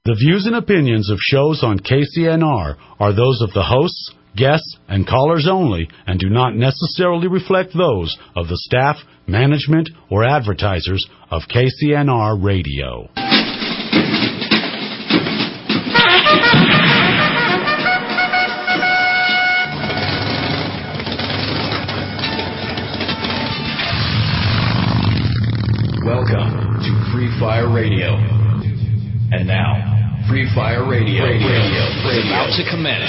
The views and opinions of shows on KCNR are those of the hosts, guests, and callers only and do not necessarily reflect those of the staff, management, or advertisers of KCNR Radio. Welcome to Free Fire Radio. And now, Free Fire Radio is about to commence.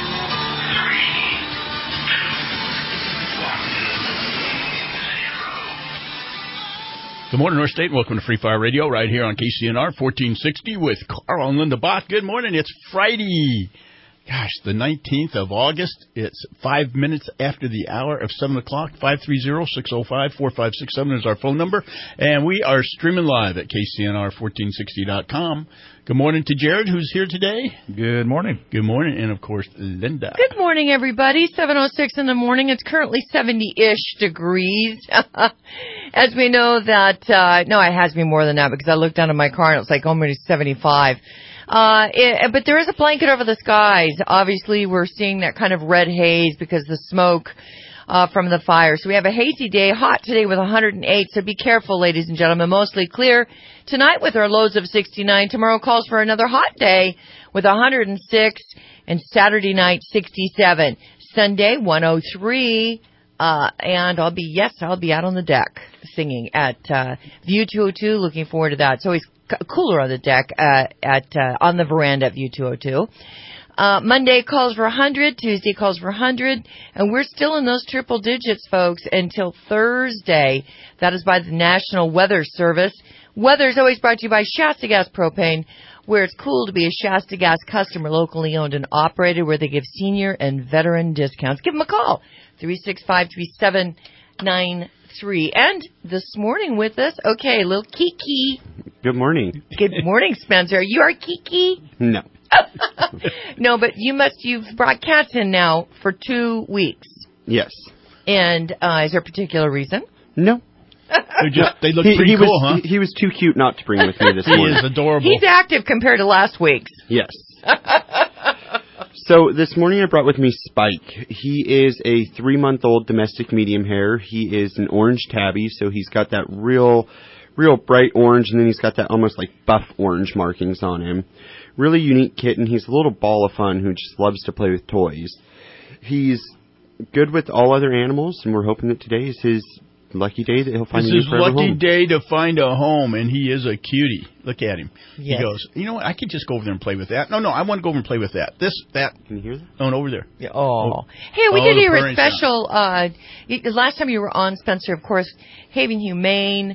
Good morning, North State, and welcome to Free Fire Radio right here on KCNR 1460 with Carl and Linda Bach. Good morning. It's Friday. Gosh, the 19th of August. It's 5 minutes after the hour of 7 o'clock. 530-605-4567 is our phone number. And we are streaming live at KCNR1460.com. Good morning to Jared, who's here today. Good morning. Good morning. And, of course, Linda. Good morning, everybody. 7:06 in the morning. It's currently 70-ish degrees. As we know that, no, it has been more than that because I looked down at my car and it was like almost 75. But there is a blanket over the skies. Obviously, we're seeing that kind of red haze because the smoke from the fire. So we have a hazy day, hot today with 108. So be careful, ladies and gentlemen. Mostly clear tonight with our lows of 69. Tomorrow calls for another hot day with 106. And Saturday night, 67. Sunday, 103. And I'll be out on the deck singing at View 202. Looking forward to that. It's always cooler on the deck on the veranda at View 202. Monday calls for 100, Tuesday calls for 100, and we're still in those triple digits, folks, until Thursday. That is by the National Weather Service. Weather is always brought to you by Shasta Gas Propane, where it's cool to be a Shasta Gas customer, locally owned and operated, where they give senior and veteran discounts. Give them a call, 365-3793. And this morning with us, okay, little Kiki. Good morning. Good morning, Spencer. You are Kiki? No. No, but you've brought cats in now for 2 weeks. Yes. And is there a particular reason? No. They look pretty cool, huh? He was too cute not to bring with me this morning. He is adorable. He's active compared to last week's. Yes. So this morning I brought with me Spike. He is a 3-month-old domestic medium hair. He is an orange tabby, so he's got that real bright orange, and then he's got that almost like buff orange markings on him. Really unique kitten. He's a little ball of fun who just loves to play with toys. He's good with all other animals, and we're hoping that today is his lucky day that he'll find a new forever home. It's his lucky day to find a home, and he is a cutie. Look at him. Yes. He goes, you know what, I could just go over there and play with that. No, I want to go over and play with that. That. Can you hear that? Oh, over there. Yeah, oh. Hey, we did hear a special, last time you were on, Spencer, of course, Haven Humane.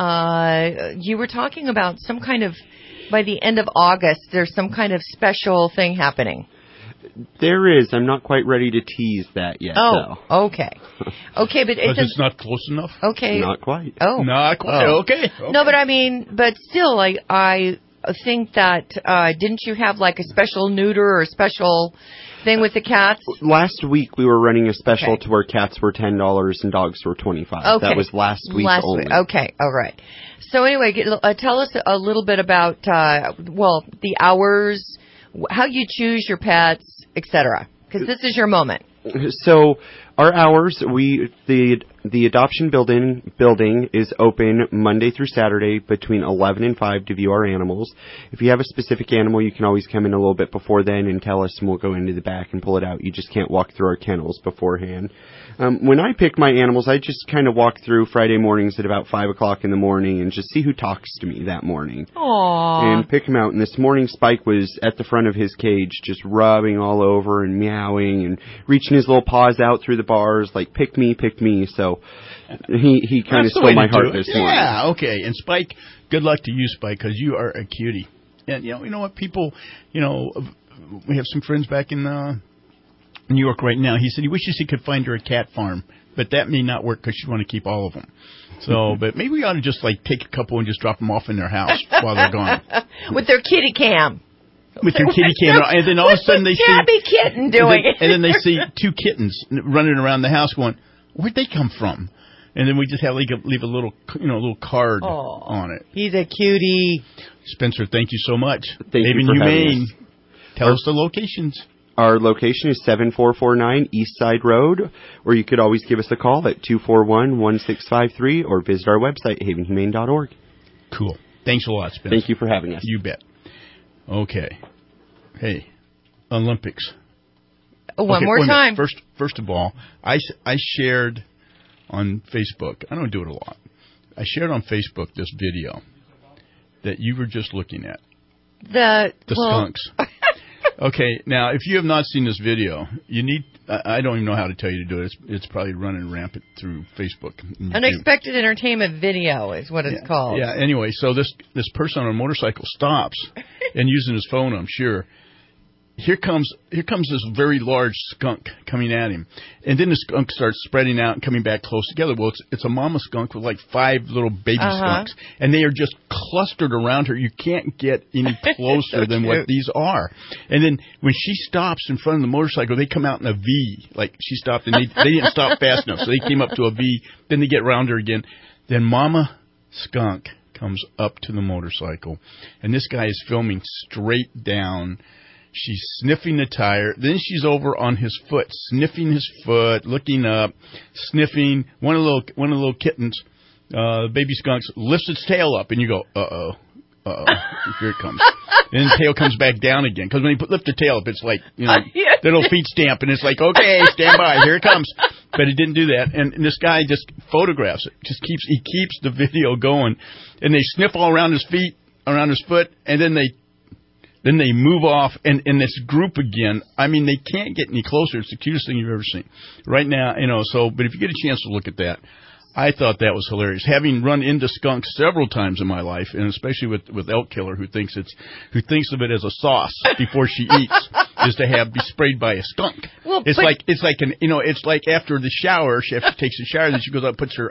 You were talking about some kind of, by the end of August, there's some kind of special thing happening. There is. I'm not quite ready to tease that yet, though. Okay. Okay, but it's not close enough? Okay. Not quite. Oh. Not quite. Oh. Okay. No, but I mean, but still, I think that, didn't you have like a special neuter or a special thing with the cats? Last week we were running a special to where cats were $10 and dogs were $25. Okay. That was last week only. Okay, all right. So anyway, tell us a little bit about, the hours, how you choose your pets, etc. Because this is your moment. So our hours, the adoption building is open Monday through Saturday between 11 and 5 to view our animals. If you have a specific animal, you can always come in a little bit before then and tell us, and we'll go into the back and pull it out. You just can't walk through our kennels beforehand. When I pick my animals, I just kind of walk through Friday mornings at about 5 o'clock in the morning and just see who talks to me that morning. Aww. And pick them out. And this morning, Spike was at the front of his cage just rubbing all over and meowing and reaching his little paws out through the bars like, pick me, pick me. So he kind of stole my heart this morning. Yeah, okay. And Spike, good luck to you, Spike, because you are a cutie. And, you know what, people, we have some friends back in New York right now. He said he wishes he could find her a cat farm, but that may not work because she'd want to keep all of them. So, but maybe we ought to just take a couple and just drop them off in their house while they're gone. With their kitty cam. With their kitty cam. And then all of a sudden they see... tabby kitten doing it. And then they see 2 kittens running around the house going, where'd they come from? And then we just leave a little card on it. He's a cutie. Spencer, thank you so much. Thank you for having us. Tell us the locations. Our location is 7449 East Side Road, or you could always give us a call at 241-1653 or visit our website, havenhumane.org. Cool. Thanks a lot, Spencer. Thank you for having us. You bet. Okay. Hey, Olympics. One more time. First of all, I shared on Facebook. I don't do it a lot. I shared on Facebook this video that you were just looking at. The skunks. Okay, now, if you have not seen this video, you need... I don't even know how to tell you to do it. It's probably running rampant through Facebook. Unexpected entertainment video is what it's called. Yeah, anyway, so this person on a motorcycle stops and using his phone, I'm sure. Here comes this very large skunk coming at him. And then the skunk starts spreading out and coming back close together. Well, it's a mama skunk with like 5 little baby skunks. And they are just clustered around her. You can't get any closer than what these are. And then when she stops in front of the motorcycle, they come out in a V. Like she stopped and they didn't stop fast enough. So they came up to a V. Then they get around her again. Then mama skunk comes up to the motorcycle. And this guy is filming straight down. She's sniffing the tire. Then she's over on his foot, sniffing his foot, looking up, sniffing. One of the little kittens, baby skunks, lifts its tail up, and you go, uh-oh. Here it comes. And then the tail comes back down again. Because when you lift the tail up, it's like, little feet stamp, and it's like, okay, stand by, here it comes. But it didn't do that. And this guy just photographs it. He keeps the video going. And they sniff all around his feet, around his foot, and then they move off, and this group again, I mean, they can't get any closer. It's the cutest thing you've ever seen. Right now, but if you get a chance to look at that, I thought that was hilarious. Having run into skunks several times in my life, and especially with Elk Killer, who thinks of it as a sauce before she eats, is to be sprayed by a skunk. Well, it's like after the shower, she takes a shower, then she goes out and puts her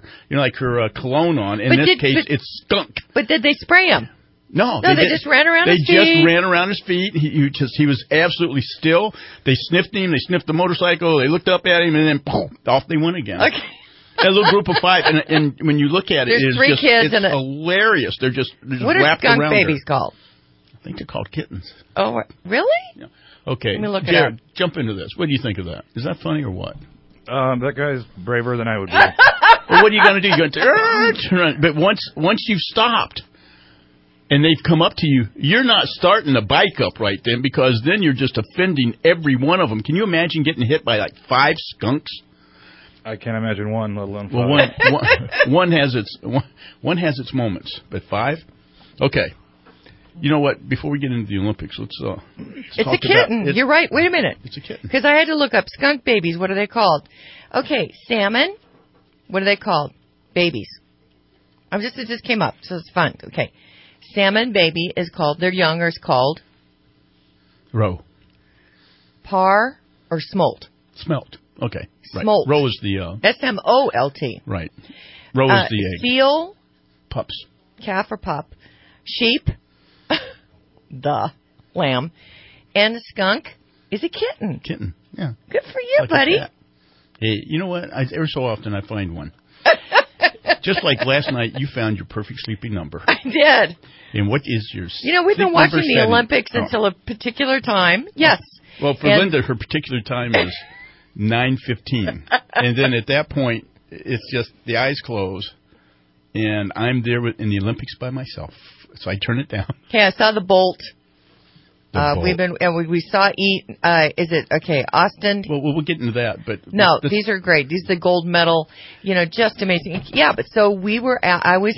her cologne on. In this case, it's skunk. But did they spray him? No, they just ran around his feet. They just ran around his feet. He was absolutely still. They sniffed him. They sniffed the motorcycle. They looked up at him, and then boom, off they went again. Okay. A little group of 5, and when you look at it, it's hilarious. They're just what wrapped around her. What are skunk babies called? I think they're called kittens. Oh, really? Yeah. Okay, let me look Jared, jump into this. What do you think of that? Is that funny or what? That guy's braver than I would be. Well, what are you going to do? You're going to turn. But once you've stopped, and they've come up to you, you're not starting the bike up right then, because then you're just offending every one of them. Can you imagine getting hit by like 5 skunks? I can't imagine one, let alone 5. Well, one has its moments, but 5? Okay. You know what? Before we get into the Olympics, let's it's a kitten. You're right. Wait a minute. It's a kitten. Because I had to look up skunk babies. What are they called? Okay, salmon. What are they called? Babies. It just came up, so it's fun. Okay. Salmon baby is called, their young is called? Roe. Par or smolt? Smelt. Okay. Right. Smolt. Roe is the... S-M-O-L-T. Right. Roe is the egg. Seal. Pups. Calf or pup. Sheep. The lamb. And the skunk is a kitten. Kitten, yeah. Good for you, buddy. Hey, you know what? Every so often I find one. Just like last night, you found your perfect sleeping number. I did. And what is your we've been watching the Olympics until a particular time. Yes. Well, for Linda, her particular time is 9:15. And then at that point, it's just the eyes close, and I'm there in the Olympics by myself. So I turn it down. Okay, I saw the Bolt. We saw is it okay, Austin? Well, we'll get into that, but no, these are great. These are the gold medal, just amazing. Yeah, but so we were I was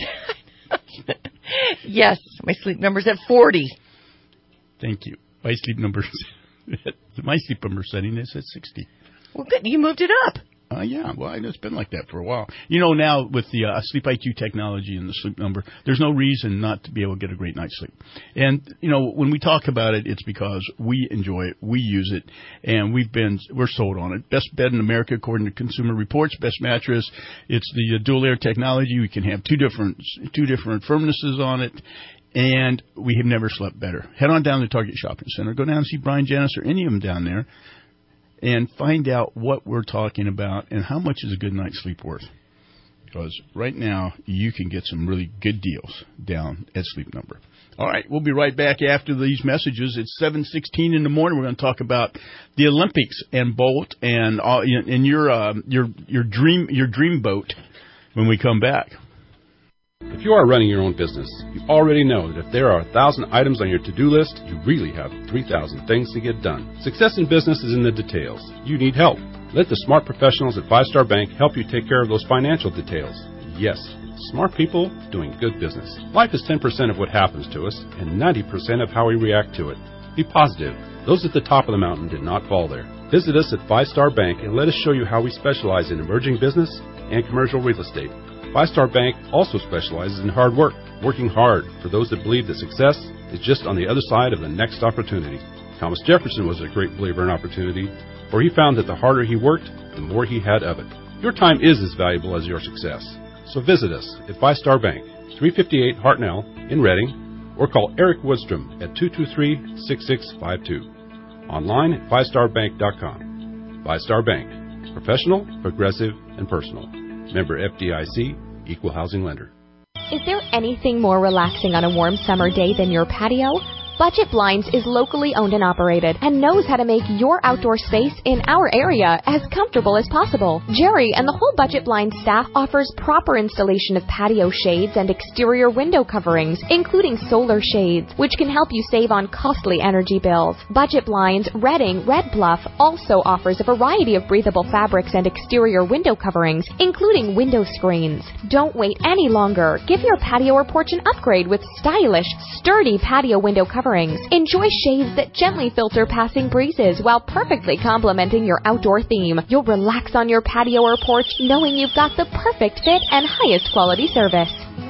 yes, my sleep number's at 40. Thank you. My sleep number setting is at 60. Well, good. You moved it up. Yeah, well, it's been like that for a while. Now, with the Sleep IQ technology and the sleep number, there's no reason not to be able to get a great night's sleep. And, when we talk about it, it's because we enjoy it, we use it, and we're sold on it. Best bed in America, according to Consumer Reports, best mattress. It's the dual air technology. We can have two different firmnesses on it. And we have never slept better. Head on down to Target Shopping Center. Go down and see Brian Janice or any of them down there, and find out what we're talking about and how much is a good night's sleep worth. because right now you can get some really good deals down at Sleep Number. All right, we'll be right back after these messages. It's 7:16 in the morning. We're going to talk about the Olympics and boat and your dream boat when we come back. If you are running your own business, you already know that if there are 1,000 items on your to-do list, you really have 3,000 things to get done. Success in business is in the details. You need help. Let the smart professionals at Five Star Bank help you take care of those financial details. Yes, smart people doing good business. Life is 10% of what happens to us and 90% of how we react to it. Be positive. Those at the top of the mountain did not fall there. Visit us at Five Star Bank and let us show you how we specialize in emerging business and commercial real estate. Five Star Bank also specializes in hard work, working hard for those that believe that success is just on the other side of the next opportunity. Thomas Jefferson was a great believer in opportunity, for he found that the harder he worked, the more he had of it. Your time is as valuable as your success. So visit us at Five Star Bank, 358 Hartnell in Reading, or call Eric Woodstrom at 223-6652. Online at fivestarbank.com. Five Star Bank. Professional, progressive, and personal. Member FDIC, Equal Housing Lender. Is there anything more relaxing on a warm summer day than your patio? Budget Blinds is locally owned and operated and knows how to make your outdoor space in our area as comfortable as possible. Jerry and the whole Budget Blinds staff offers proper installation of patio shades and exterior window coverings, including solar shades, which can help you save on costly energy bills. Budget Blinds, Reading, Red Bluff also offers a variety of breathable fabrics and exterior window coverings, including window screens. Don't wait any longer. Give your patio or porch an upgrade with stylish, sturdy patio window coverings. Enjoy shades that gently filter passing breezes while perfectly complementing your outdoor theme. You'll relax on your patio or porch knowing you've got the perfect fit and highest quality service.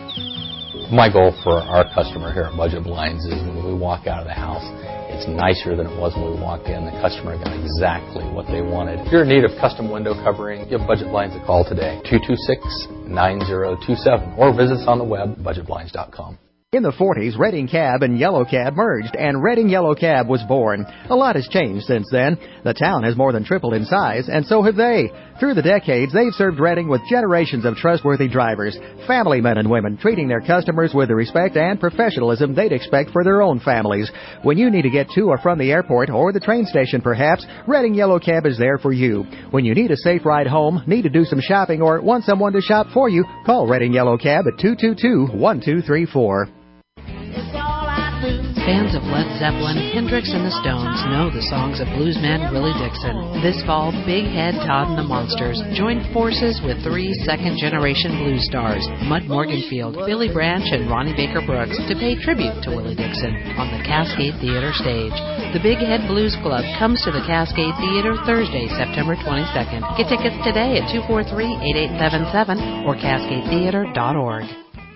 My goal for our customer here at Budget Blinds is when we walk out of the house, it's nicer than it was when we walked in. The customer got exactly what they wanted. If you're in need of custom window covering, give Budget Blinds a call today, 226-9027, or visit us on the web, budgetblinds.com. In the 40s, Reading Cab and Yellow Cab merged, and Reading Yellow Cab was born. A lot has changed since then. The town has more than tripled in size, and so have they. Through the decades, they've served Reading with generations of trustworthy drivers, family men and women, treating their customers with the respect and professionalism they'd expect for their own families. When you need to get to or from the airport or the train station, perhaps, Reading Yellow Cab is there for you. When you need a safe ride home, need to do some shopping, or want someone to shop for you, call Reading Yellow Cab at 222-1234. Fans of Led Zeppelin, Hendrix, and the Stones know the songs of bluesman Willie Dixon. This fall, Big Head Todd and the Monsters joined forces with 3 second-generation blues stars, Mud Morganfield, Billy Branch, and Ronnie Baker Brooks, to pay tribute to Willie Dixon on the Cascade Theater stage. The Big Head Blues Club comes to the Cascade Theater Thursday, September 22nd. Get tickets today at 243-8877 or cascadetheater.org.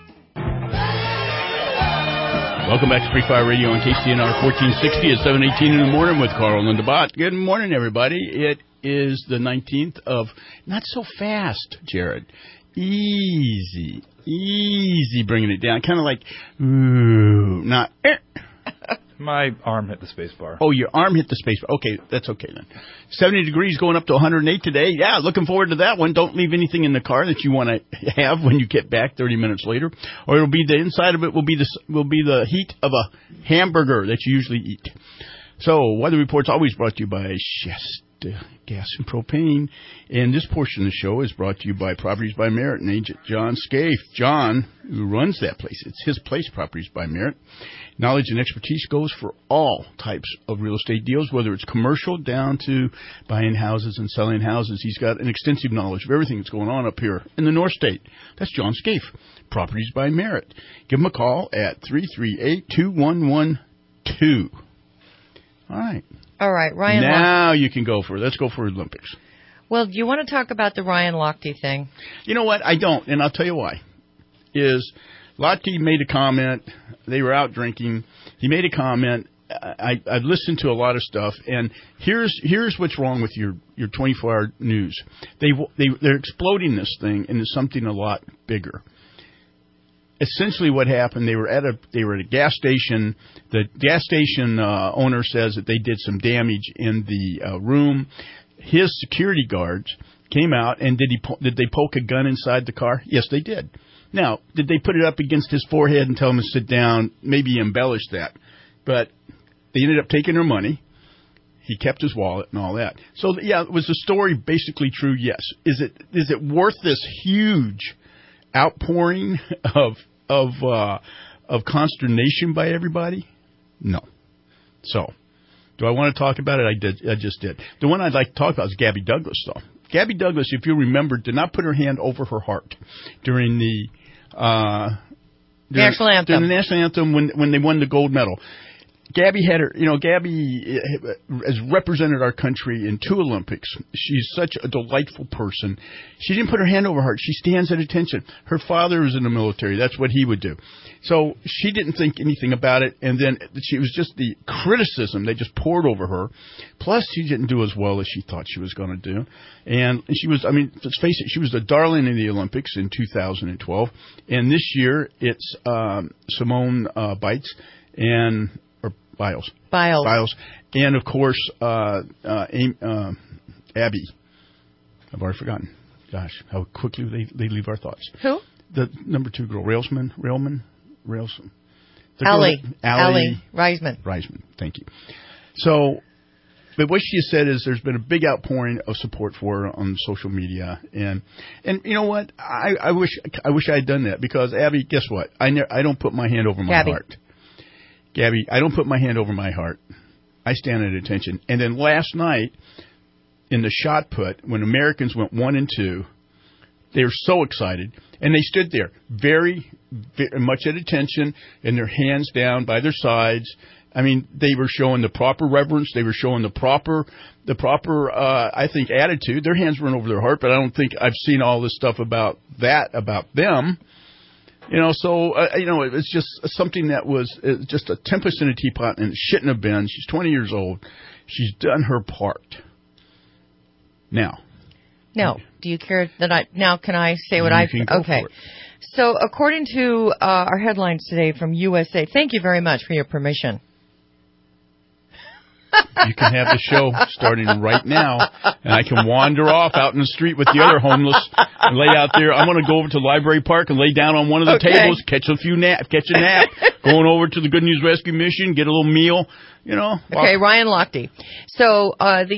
Welcome back to Free Fire Radio on KCNR 1460 at 7:18 in the morning with Carl and DeBot. Good morning, everybody. It is the 19th of... Not so fast, Jared. Easy bringing it down. Kind of like... not... My arm hit the space bar. Oh, your arm hit the space bar. Okay, that's okay then. 70 degrees going up to 108 today. Yeah, looking forward to that one. Don't leave anything in the car that you want to have when you get back 30 minutes later. Or it'll be the inside of it will be the heat of a hamburger that you usually eat. So, Weather Report's always brought to you by Shasta Gas and Propane. And this portion of the show is brought to you by Properties by Merit and agent John Scaife. John, who runs that place, it's his place, Properties by Merit. Knowledge and expertise goes for all types of real estate deals, whether it's commercial down to buying houses and selling houses. He's got an extensive knowledge of everything that's going on up here in the North State. That's John Scaife, Properties by Merit. Give him a call at 338-2112. All right. All right, Ryan. Now you can go for it. Let's go for Olympics. Well, do you want to talk about the Ryan Lochte thing? You know what? I don't, and I'll tell you why. Lochte made a comment. They were out drinking. He made a comment. I've listened to a lot of stuff, and here's what's wrong with your 24-hour news. They're exploding this thing into something a lot bigger. Essentially, what happened? They were at a gas station. The gas station owner says that they did some damage in the room. His security guards came out, and did they poke a gun inside the car? Yes, they did. Now, did they put it up against his forehead and tell him to sit down? Maybe embellish that. But they ended up taking her money. He kept his wallet and all that. So, yeah, was the story basically true? Yes. Is it worth this huge outpouring of consternation by everybody? No. So, do I want to talk about it? I just did. The one I'd like to talk about is Gabby Douglas, though. Gabby Douglas, if you remember, did not put her hand over her heart during the national anthem. During the national anthem when they won the gold medal. Gabby has represented our country in 2 Olympics. She's such a delightful person. She didn't put her hand over her heart. She stands at attention. Her father was in the military. That's what he would do. So she didn't think anything about it. And then she was just the criticism. They just poured over her. Plus, she didn't do as well as she thought she was going to do. And she was, I mean, let's face it, she was the darling in the Olympics in 2012. And this year, it's Simone Biles and... Biles. And, of course, Abby. I've already forgotten. Gosh, how quickly they leave our thoughts. Who? The number 2 girl. Railsman. Allie Reisman. Thank you. So, but what she said is there's been a big outpouring of support for her on social media. And you know what? I wish I had done that because, Abby, guess what? I don't put my hand over my heart. Gabby, I don't put my hand over my heart. I stand at attention. And then last night, in the shot put, when Americans went 1 and 2, they were so excited. And they stood there very, very much at attention and their hands down by their sides. I mean, they were showing the proper reverence. They were showing the proper, I think, attitude. Their hands weren't over their heart, but I don't think I've seen all this stuff about them. You know, so, it was just something that was just a tempest in a teapot, and it shouldn't have been. She's 20 years old. She's done her part. Now, do you care that now can I say what okay. So, according to our headlines today from USA, thank you very much for your permission. You can have the show starting right now, and I can wander off out in the street with the other homeless and lay out there. I'm going to go over to Library Park and lay down on one of the tables, catch a nap, going over to the Good News Rescue Mission, get a little meal, Okay, Ryan Lochte. So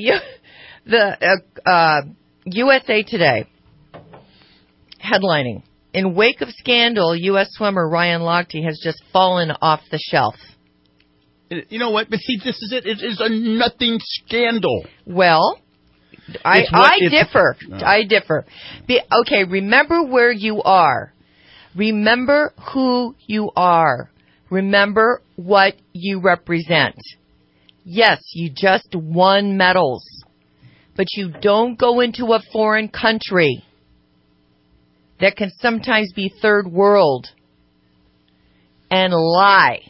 the USA Today headlining: in wake of scandal, U.S. swimmer Ryan Lochte has just fallen off the shelf. You know what? But see, this is it. It is a nothing scandal. Well, I differ. I differ. Okay, remember where you are. Remember who you are. Remember what you represent. Yes, you just won medals. But you don't go into a foreign country that can sometimes be third world and lie.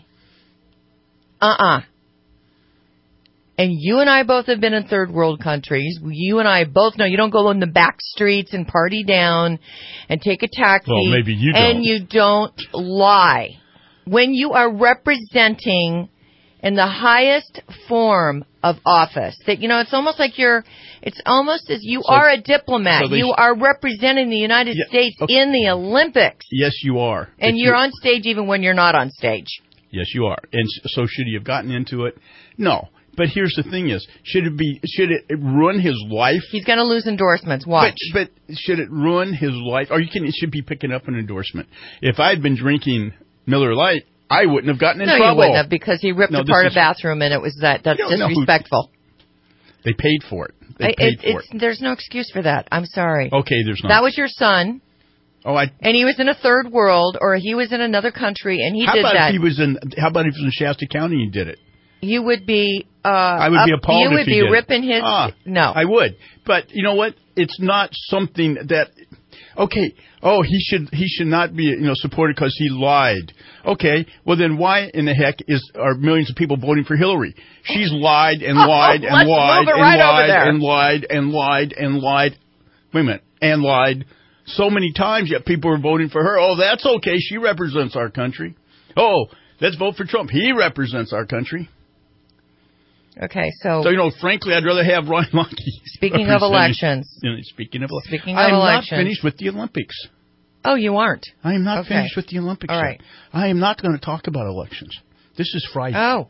And you and I both have been in third world countries. You and I both know you don't go in the back streets and party down and take a taxi. Well, maybe you don't. And you don't lie. When you are representing in the highest form of office, that, it's almost like it's almost as you are a diplomat. You are representing the United States in the Olympics. Yes, you are. And you're on stage even when you're not on stage. Yes, you are. And so should he have gotten into it? No. But here's the thing is, should it ruin his life? He's going to lose endorsements. Watch. But should it ruin his life? Or it should be picking up an endorsement. If I had been drinking Miller Lite, I wouldn't have gotten in trouble. No, you wouldn't have, because he ripped apart a bathroom and it was that's disrespectful. They paid for it. There's no excuse for that. I'm sorry. Okay, there's not. That was your son. And he was in a third world, or he was in another country, and he did that. How about if he was in Shasta County and did it? You would be. I would be appalled. You would be ripping his. No, I would. But you know what? It's not something that. Okay. Oh, he should not be supported because he lied. Okay. Well, then why in the heck are millions of people voting for Hillary? She's lied and lied and lied and lied and lied and lied and lied. Wait a minute. And lied. So many times, yet people are voting for her. Oh, that's okay. She represents our country. Oh, let's vote for Trump. He represents our country. Okay, so frankly, I'd rather have Ron Lucky. Speaking of elections. Speaking of elections. I'm not finished with the Olympics. Oh, you aren't? I am not finished with the Olympics. All right. Yet. I am not going to talk about elections. This is Friday. Oh.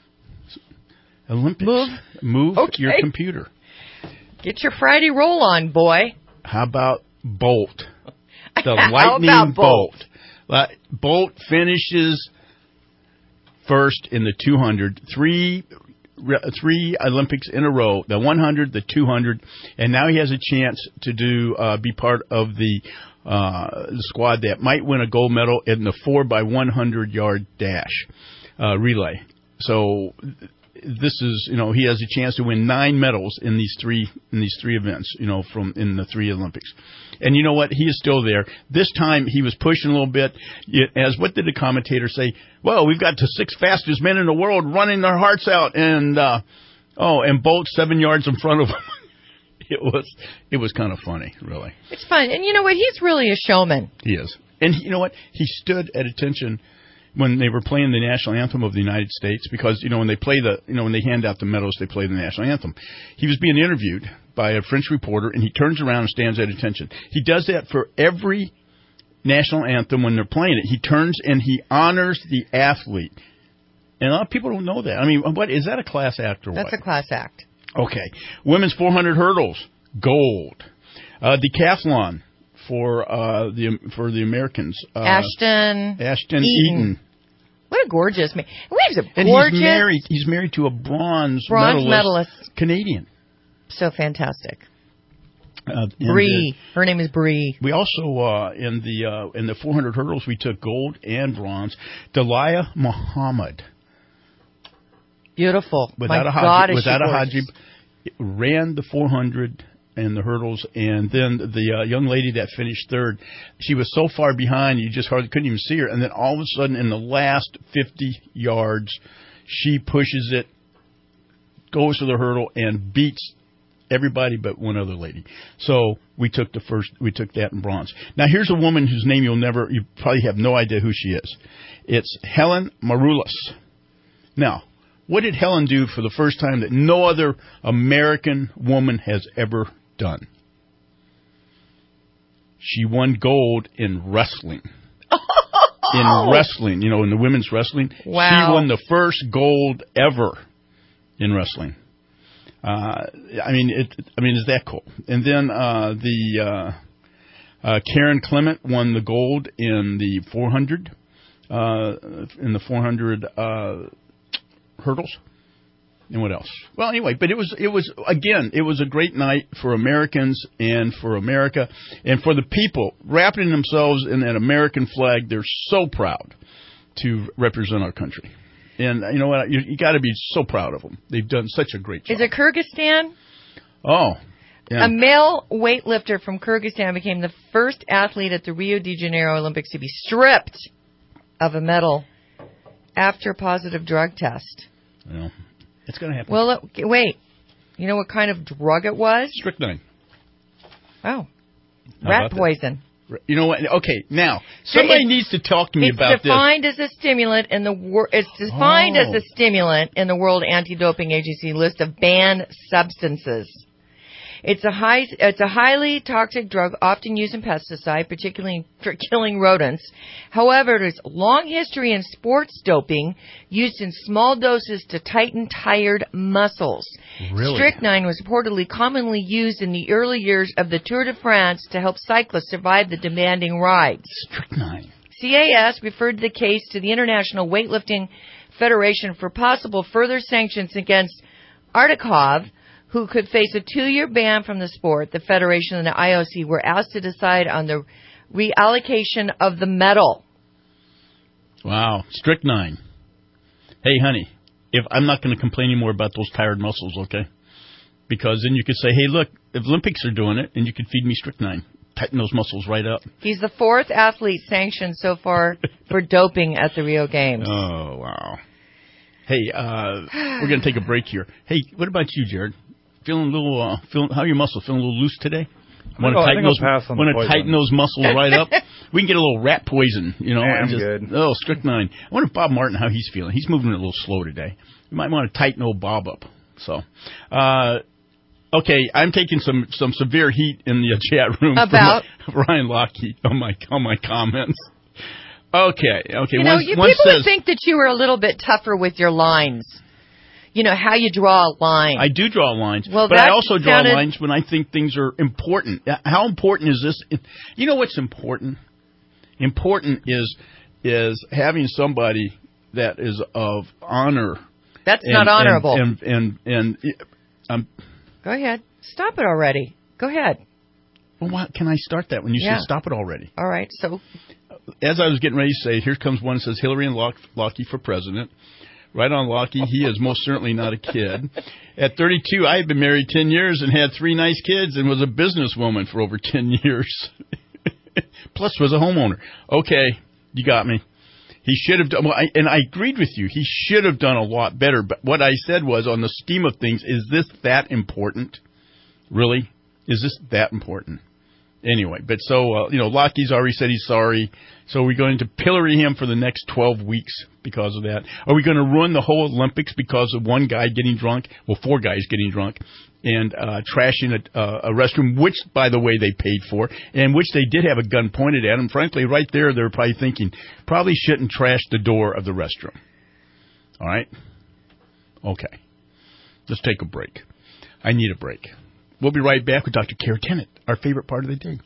Olympics. Move your computer. Get your Friday roll on, boy. How about Bolt? The lightning bolt. Bolt finishes first in the 200. Three Olympics in a row, the 100, the 200, and now he has a chance to be part of the squad that might win a gold medal in the 4x100 yard dash relay. So this is, he has a chance to win 9 medals in these three events, from in the 3 Olympics. And you know what? He is still there. This time he was pushing a little bit. What did the commentator say? Well, we've got the 6 fastest men in the world running their hearts out, and Bolt 7 yards in front of him. It was kind of funny, really. It's fun. And you know what? He's really a showman. He is. And you know what? He stood at attention when they were playing the national anthem of the United States, because when they play when they hand out the medals, they play the national anthem. He was being interviewed by a French reporter, and he turns around and stands at attention. He does that for every national anthem when they're playing it. He turns and he honors the athlete. And a lot of people don't know that. I mean, what is that, a class act or what? That's a class act. Okay. Women's 400 hurdles, gold. Decathlon for the Americans. Ashton Eaton. What a gorgeous man! And he's married to a bronze medalist, Canadian. So fantastic. Bree, her name is Bree. We also in the 400 hurdles we took gold and bronze. Delia Muhammad. Beautiful. Without a Hajib, ran the 400 and the hurdles, and then the young lady that finished third, she was so far behind you just hardly couldn't even see her, and then all of a sudden in the last 50 yards she pushes it, goes to the hurdle, and beats everybody but one other lady. So we took that in bronze. Now here's a woman whose name you probably have no idea who she is. It's Helen Maroulis. Now, what did Helen do for the first time that no other American woman has ever done? She won gold in wrestling. In wrestling, in the women's wrestling. Wow. She won the first gold ever in wrestling. Is that cool? And then Karen Clement won the gold in the 400. Hurdles. And what else? Well, anyway, but it was a great night for Americans and for America and for the people wrapping themselves in that American flag. They're so proud to represent our country. And you know what? You got to be so proud of them. They've done such a great job. Is it Kyrgyzstan? Oh, yeah. A male weightlifter from Kyrgyzstan became the first athlete at the Rio de Janeiro Olympics to be stripped of a medal after a positive drug test. Well, it's going to happen. Well, wait. You know what kind of drug it was? Strychnine. Oh. Rat poison. You know what? Okay, now somebody needs to talk to me about this. It's defined as a stimulant in the World Anti-Doping Agency list of banned substances. It's a highly toxic drug, often used in pesticide, particularly for killing rodents. However, there's a long history in sports doping, used in small doses to tighten tired muscles. Really? Strychnine was reportedly commonly used in the early years of the Tour de France to help cyclists survive the demanding rides. Strychnine. CAS referred the case to the International Weightlifting Federation for possible further sanctions against Artikov, who could face a 2-year ban from the sport. The Federation and the IOC were asked to decide on the reallocation of the medal. Wow. Strychnine. Hey, honey, if I'm not going to complain anymore about those tired muscles, okay? Because then you could say, hey, look, if Olympics are doing it, and you could feed me strychnine. Tighten those muscles right up. He's the 4th athlete sanctioned so far for doping at the Rio Games. Oh, wow. Hey, we're going to take a break here. Hey, what about you, Jared? Feeling a little, how are your muscles? Feeling a little loose today? Want to tighten those muscles right up? We can get a little rat poison, I'm good. Oh, strychnine. I wonder if Bob Martin, how he's feeling. He's moving a little slow today. You might want to tighten old Bob up. So, okay, I'm taking some severe heat in the chat room about Ryan Lochte on my comments. Okay. People would think that you were a little bit tougher with your lines. How you draw a line. I do draw lines, well, but I also draw lines when I think things are important. How important is this? You know what's important? Important is having somebody that is of honor. That's not honorable. Go ahead. Stop it already. Go ahead. Well, why can I start that when you say stop it already? All right. So, as I was getting ready to say, here comes one that says Hillary and Lochte for president. Right on, Lochte. He is most certainly not a kid. At 32, I had been married 10 years and had 3 nice kids and was a businesswoman for over 10 years. Plus was a homeowner. Okay, you got me. He should have done, and I agreed with you. He should have done a lot better. But what I said was, on the scheme of things, is this that important? Really? Is this that important? Anyway, but so, Lochte's already said he's sorry. So are we going to pillory him for the next 12 weeks because of that? Are we going to ruin the whole Olympics because of one guy getting drunk? Well, 4 guys getting drunk and trashing a restroom, which, by the way, they paid for, and which they did have a gun pointed at him. Frankly, right there, they're probably thinking, probably shouldn't trash the door of the restroom. All right? Okay. Let's take a break. I need a break. We'll be right back with Dr. Kara Tennant, our favorite part of the day.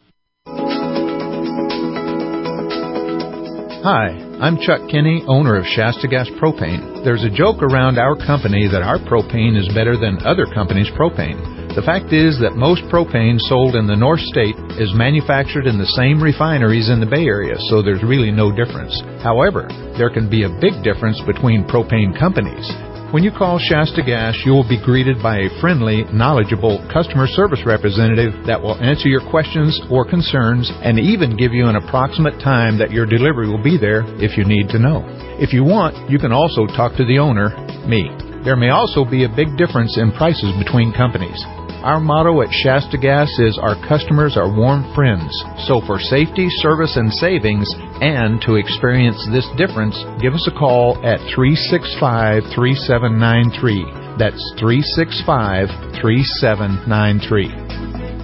Hi, I'm Chuck Kinney, owner of Shasta Gas Propane. There's a joke around our company that our propane is better than other companies' propane. The fact is that most propane sold in the North State is manufactured in the same refineries in the Bay Area, so there's really no difference. However, there can be a big difference between propane companies. When you call Shasta Gas, you will be greeted by a friendly, knowledgeable customer service representative that will answer your questions or concerns and even give you an approximate time that your delivery will be there if you need to know. If you want, you can also talk to the owner, me. There may also be a big difference in prices between companies. Our motto at Shasta Gas is our customers are warm friends. So for safety, service, and savings, and to experience this difference, give us a call at 365-3793. That's 365-3793.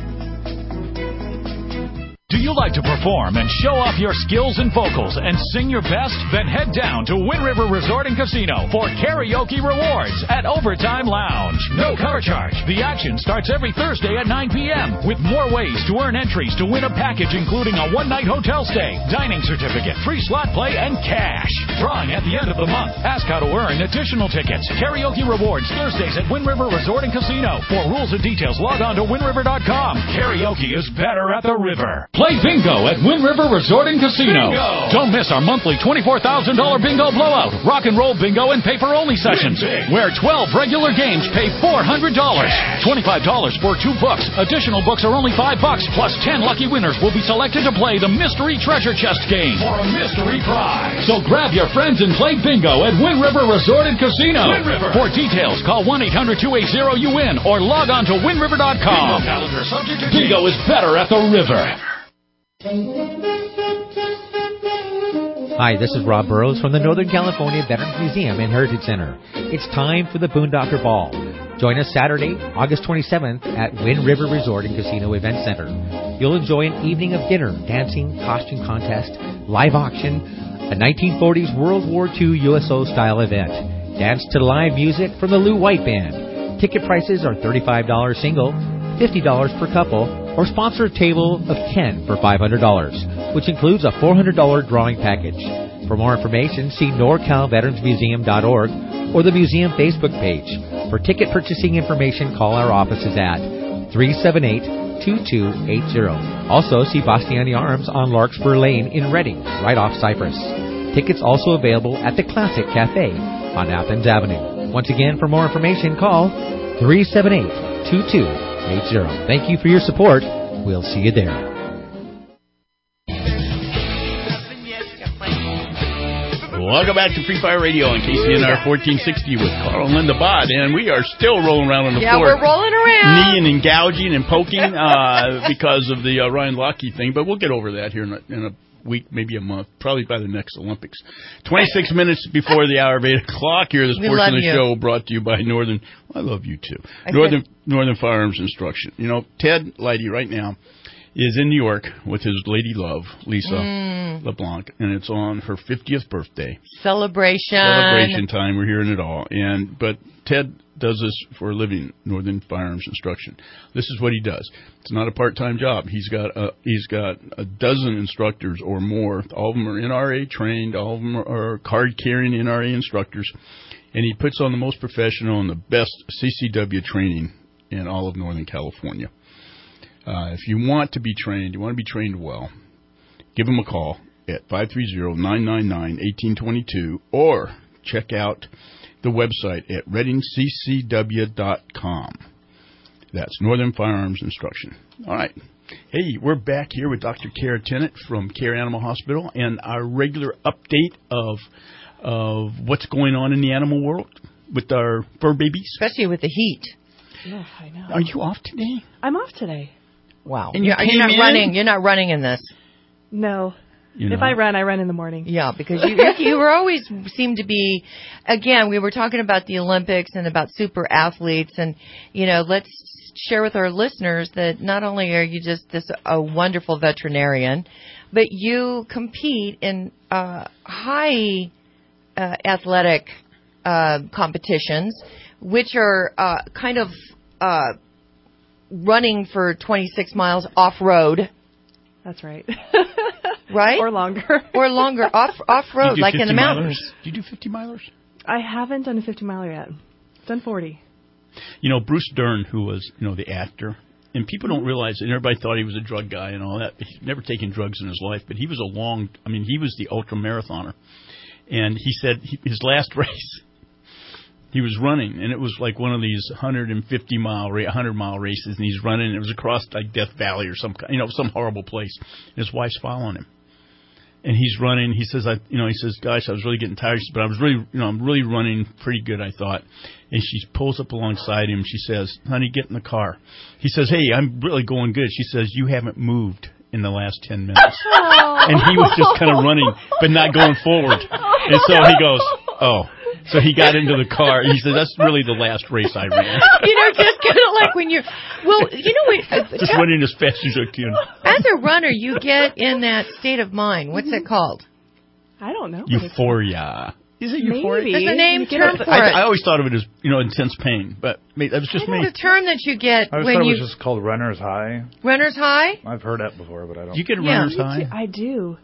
Do you like to perform and show off your skills and vocals and sing your best? Then head down to Wind River Resort and Casino for karaoke rewards at Overtime Lounge. No cover charge. The action starts every Thursday at 9 p.m. with more ways to earn entries to win a package including a one-night hotel stay, dining certificate, free slot play, and cash. Drawing at the end of the month. Ask how to earn additional tickets. Karaoke rewards Thursdays at Wind River Resort and Casino. For rules and details, log on to windriver.com. Karaoke is better at the river. Play bingo at Wind River Resort and Casino. Bingo. Don't miss our monthly $24,000 bingo blowout, rock and roll bingo, and paper-only sessions, where 12 regular games pay $400. $25 for 2 books. Additional books are only $5, plus 10 lucky winners will be selected to play the Mystery Treasure Chest game for a mystery prize. So grab your friends and play bingo at Wind River Resort and Casino. Wind River. For details, call 1-800-280-UWIN or log on to windriver.com. Bingo calendar subject to change. Bingo is better at the river. Hi, this is Rob Burrows from the Northern California Veterans Museum and Heritage Center. It's time for the Boondocker Ball. Join us Saturday, August 27th at Wind River Resort and Casino Event Center. You'll enjoy an evening of dinner, dancing, costume contest, live auction, a 1940s World War II USO-style event. Dance to live music from the Lou White Band. Ticket prices are $35 single, $50 per couple, or sponsor a table of 10 for $500, which includes a $400 drawing package. For more information, see NorCalVeteransMuseum.org or the museum Facebook page. For ticket purchasing information, call our offices at 378-2280. Also, see Bastiani Arms on Larkspur Lane in Reading, right off Cypress. Tickets also available at the Classic Cafe on Athens Avenue. Once again, for more information, call 378-2280. Thank you for your support. We'll see you there. Welcome back to Free Fire Radio on KCNR 1460 with Carl and Linda Bott, and we are still rolling around on the floor. Yeah, we're rolling around. Kneeing and gouging and poking because of the Ryan Lochte thing, but we'll get over that here in a week, maybe a month, probably by the next Olympics. 26 minutes before the hour of 8 o'clock here. This portion of the show brought to you by Northern. I love you too. Northern Firearms Instruction. You know, Ted Leidy right now is in New York with his lady love, Lisa LeBlanc, and it's on her 50th birthday. Celebration time. We're hearing it all. But Ted does this for a living, Northern Firearms Instruction. This is what he does. It's not a part-time job. He's got a dozen instructors or more. All of them are NRA trained. All of them are card-carrying NRA instructors. And he puts on the most professional and the best CCW training in all of Northern California. If you want to be trained, you want to be trained well, give him a call at 530-999-1822 or check out the website at reddingccw.com. That's Northern Firearms Instruction. All right. Hey, we're back here with Dr. Kara Tennant from Care Animal Hospital and our regular update of what's going on in the animal world with our fur babies. Especially with the heat. Yeah, I know. Are you off today? I'm off today. Wow. And you're not running. You're not running in this. No. If I run in the morning. Yeah, because you were always seem to be, again, we were talking about the Olympics and about super athletes, and, let's share with our listeners that not only are you just a wonderful veterinarian, but you compete in high athletic competitions, which are kind of running for 26 miles off-road. That's right. Right? Or longer. Off-road, like in the mountains. Do you do 50 milers? I haven't done a 50 miler yet. I've done 40. Bruce Dern, who was, the actor, and people don't realize, and everybody thought he was a drug guy and all that. He's never taken drugs in his life, but he was he was the ultra marathoner. And he said his last race, he was running, and it was like one of these 100-mile races, and he's running, and it was across like Death Valley or some horrible place. And his wife's following him, and he's running. He says, gosh, I was really getting tired, but I was really, I'm really running pretty good, I thought. And she pulls up alongside him. She says, honey, get in the car. He says, hey, I'm really going good. She says, you haven't moved in the last 10 minutes. And he was just kind of running, but not going forward. And so he goes, oh. So he got into the car. He said, that's really the last race I ran. Just kind of like when you're... Well, just running as fast as I can. As a runner, you get in that state of mind. What's it called? I don't know. Euphoria. Is it euphoria? There's a name term for it. I always thought of it as, intense pain, but that was just me. It's a term that you get I thought it was just called runner's high. Runner's high? I've heard that before, but I don't. You get runner's high? I do.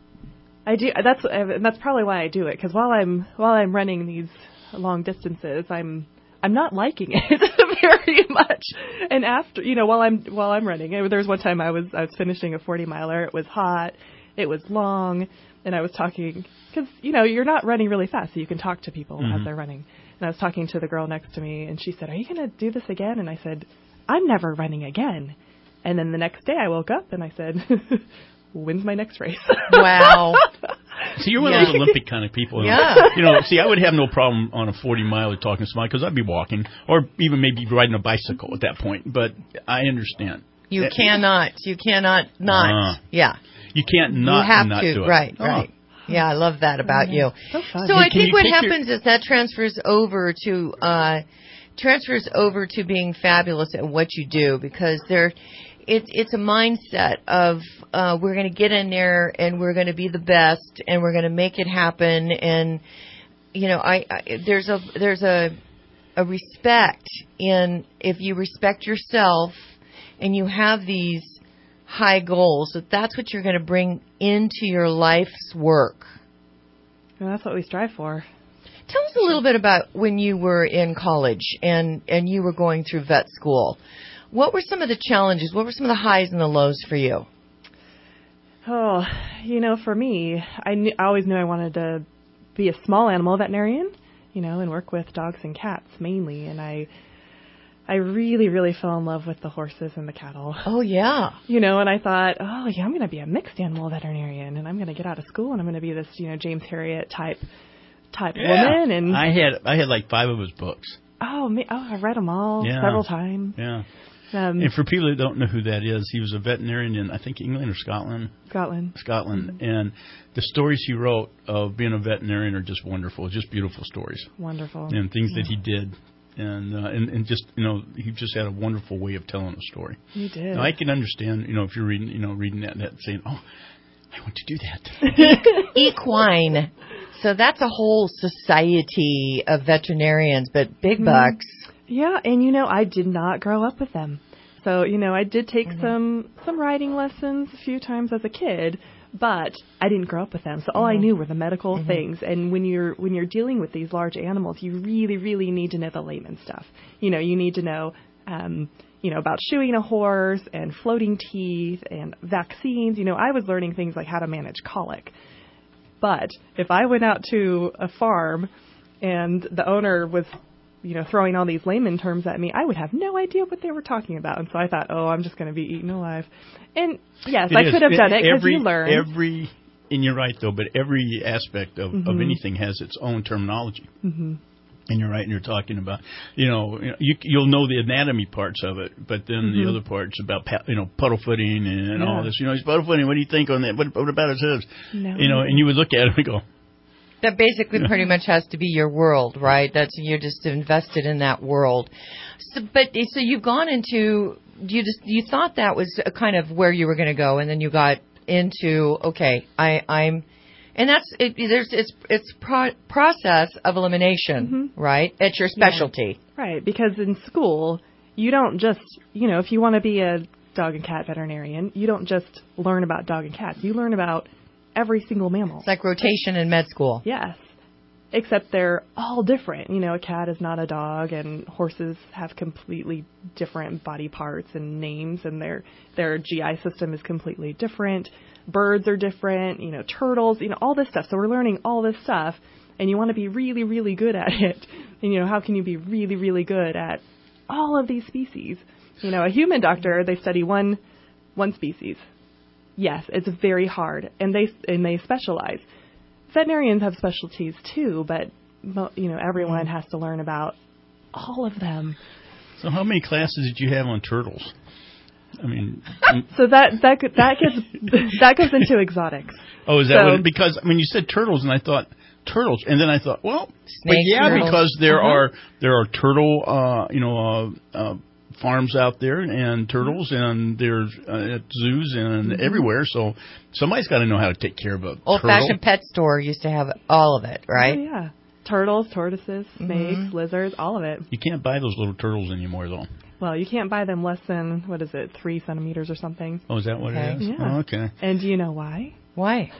That's probably why I do it, because while I'm running these long distances, I'm not liking it very much. And after, while I'm running, there was one time I was finishing a 40 miler. It was hot, it was long, and I was talking because you're not running really fast, so you can talk to people as they're running. And I was talking to the girl next to me, and she said, "Are you going to do this again?" And I said, "I'm never running again." And then the next day I woke up and I said, when's my next race? Wow. See, you're one of those Olympic kind of people. Yeah. I would have no problem on a 40-miler talking to somebody because I'd be walking or even maybe riding a bicycle at that point. But I understand. You cannot not. Yeah. You can't not do it. Right. Yeah, I love that about you. So fun. So I think what happens is that transfers over to being fabulous at what you do, because it's a mindset of we're going to get in there and we're going to be the best and we're going to make it happen. And there's a respect in, if you respect yourself and you have these high goals, that's what you're going to bring into your life's work. And that's what we strive for. Tell us a little bit about when you were in college and you were going through vet school. What were some of the challenges? What were some of the highs and the lows for you? Oh, for me, I always knew I wanted to be a small animal veterinarian, and work with dogs and cats mainly. And I really, really fell in love with the horses and the cattle. Oh, yeah. And I thought, I'm going to be a mixed animal veterinarian, and I'm going to get out of school, and I'm going to be this, James Herriot type type woman, and I had like 5 of his books. I read them all several times. Yeah. And for people that don't know who that is, he was a veterinarian in, I think, England or Scotland. Scotland. Mm-hmm. And the stories he wrote of being a veterinarian are just wonderful, just beautiful stories. Wonderful. And things that he did. And just, he just had a wonderful way of telling a story. He did. Now, I can understand, if you're reading that and saying, oh, I want to do that. Equine. So that's a whole society of veterinarians, but big bucks. Yeah, and I did not grow up with them. So, I did take some riding lessons a few times as a kid, but I didn't grow up with them. So all I knew were the medical things. And when you're dealing with these large animals, you really, really need to know the layman stuff. You need to know about shoeing a horse and floating teeth and vaccines. I was learning things like how to manage colic. But if I went out to a farm and the owner was throwing all these layman terms at me, I would have no idea what they were talking about. And so I thought, I'm just going to be eaten alive. And yes, I could have done it because you learn. And you're right, though, but every aspect of anything has its own terminology. Mm-hmm. And you're right, and you're talking about, you'll know the anatomy parts of it, but then the other parts about, puddle footing and all this. He's puddle footing. What do you think on that? What about his hooves? No. And you would look at him and go, that basically pretty much has to be your world, right? You're just invested in that world. So you've gone into, you thought that was a kind of where you were going to go, and then you got into, okay, I'm, and that's it. It's process of elimination, right? It's your specialty, right? Because in school, you don't just, if you want to be a dog and cat veterinarian, you don't just learn about dog and cats. You learn about every single mammal. It's like rotation in med school. Yes. Except they're all different. A cat is not a dog, and horses have completely different body parts and names, and their GI system is completely different. Birds are different, turtles, all this stuff. So we're learning all this stuff, and you want to be really, really good at it. And, how can you be really, really good at all of these species? A human doctor, they study one species. Yes, it's very hard, and they specialize. Veterinarians have specialties too, but everyone has to learn about all of them. So, how many classes did you have on turtles? I mean, so that goes into exotics. Oh, is that what? Because you said turtles, and I thought turtles, and then I thought, Snakes, because there are turtle, farms out there and turtles, and there's at zoos and everywhere. So somebody's got to know how to take care of a old-fashioned pet store used to have all of it, right? Oh, yeah, turtles, tortoises, snakes, lizards, all of it. You can't buy those little turtles anymore, though. Well, you can't buy them less than 3 centimeters or something. Oh, is that what it is? Yeah. Oh, okay. And do you know why? Why?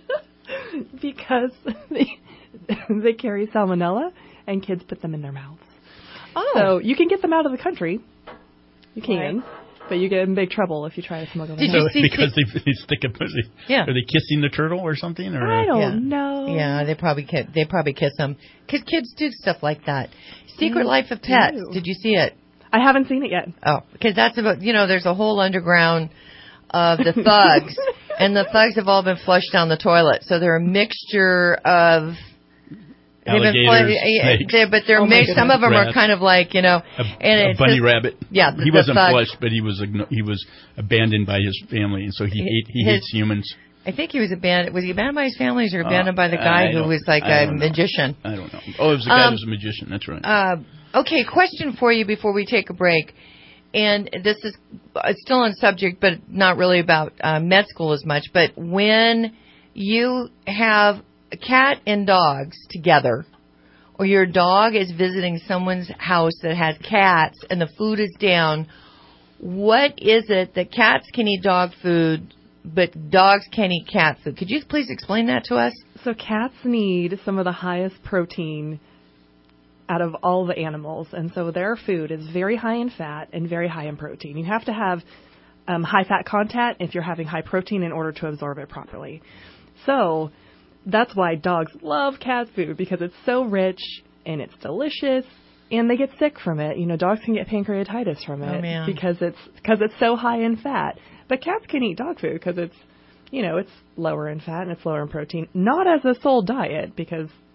Because they carry salmonella, and kids put them in their mouths. Oh. So you can get them out of the country. You can, but you get in big trouble if you try to smuggle them. Because they stick a pussy. Yeah. Are they kissing the turtle or something? Or? I don't know. Yeah, they probably kiss them. Because kids do stuff like that. Secret Life of Pets. Did you see it? I haven't seen it yet. Oh, because that's about, there's a whole underground of the thugs, and the thugs have all been flushed down the toilet. So they're a mixture of alligators, but they're mixed. Some of them are kind of like, a bunny rabbit. Yeah, he wasn't flushed, but he was abandoned by his family, and so he hates humans. I think he was abandoned. Was he abandoned by his family, or abandoned by the guy who was like a magician? I don't know. Oh, it was the guy who was a magician. That's right. Okay, question for you before we take a break. And this is still on subject, but not really about med school as much. But when you have a cat and dogs together, or your dog is visiting someone's house that has cats and the food is down, what is it that cats can eat dog food, but dogs can't eat cat food? Could you please explain that to us? So cats need some of the highest protein out of all the animals, and so their food is very high in fat and very high in protein. You have to have high fat content if you're having high protein in order to absorb it properly. So that's why dogs love cat food, because it's so rich and it's delicious, and they get sick from it. Dogs can get pancreatitis from it because it's so high in fat. But cats can eat dog food because it's lower in fat and it's lower in protein. Not as a sole diet, because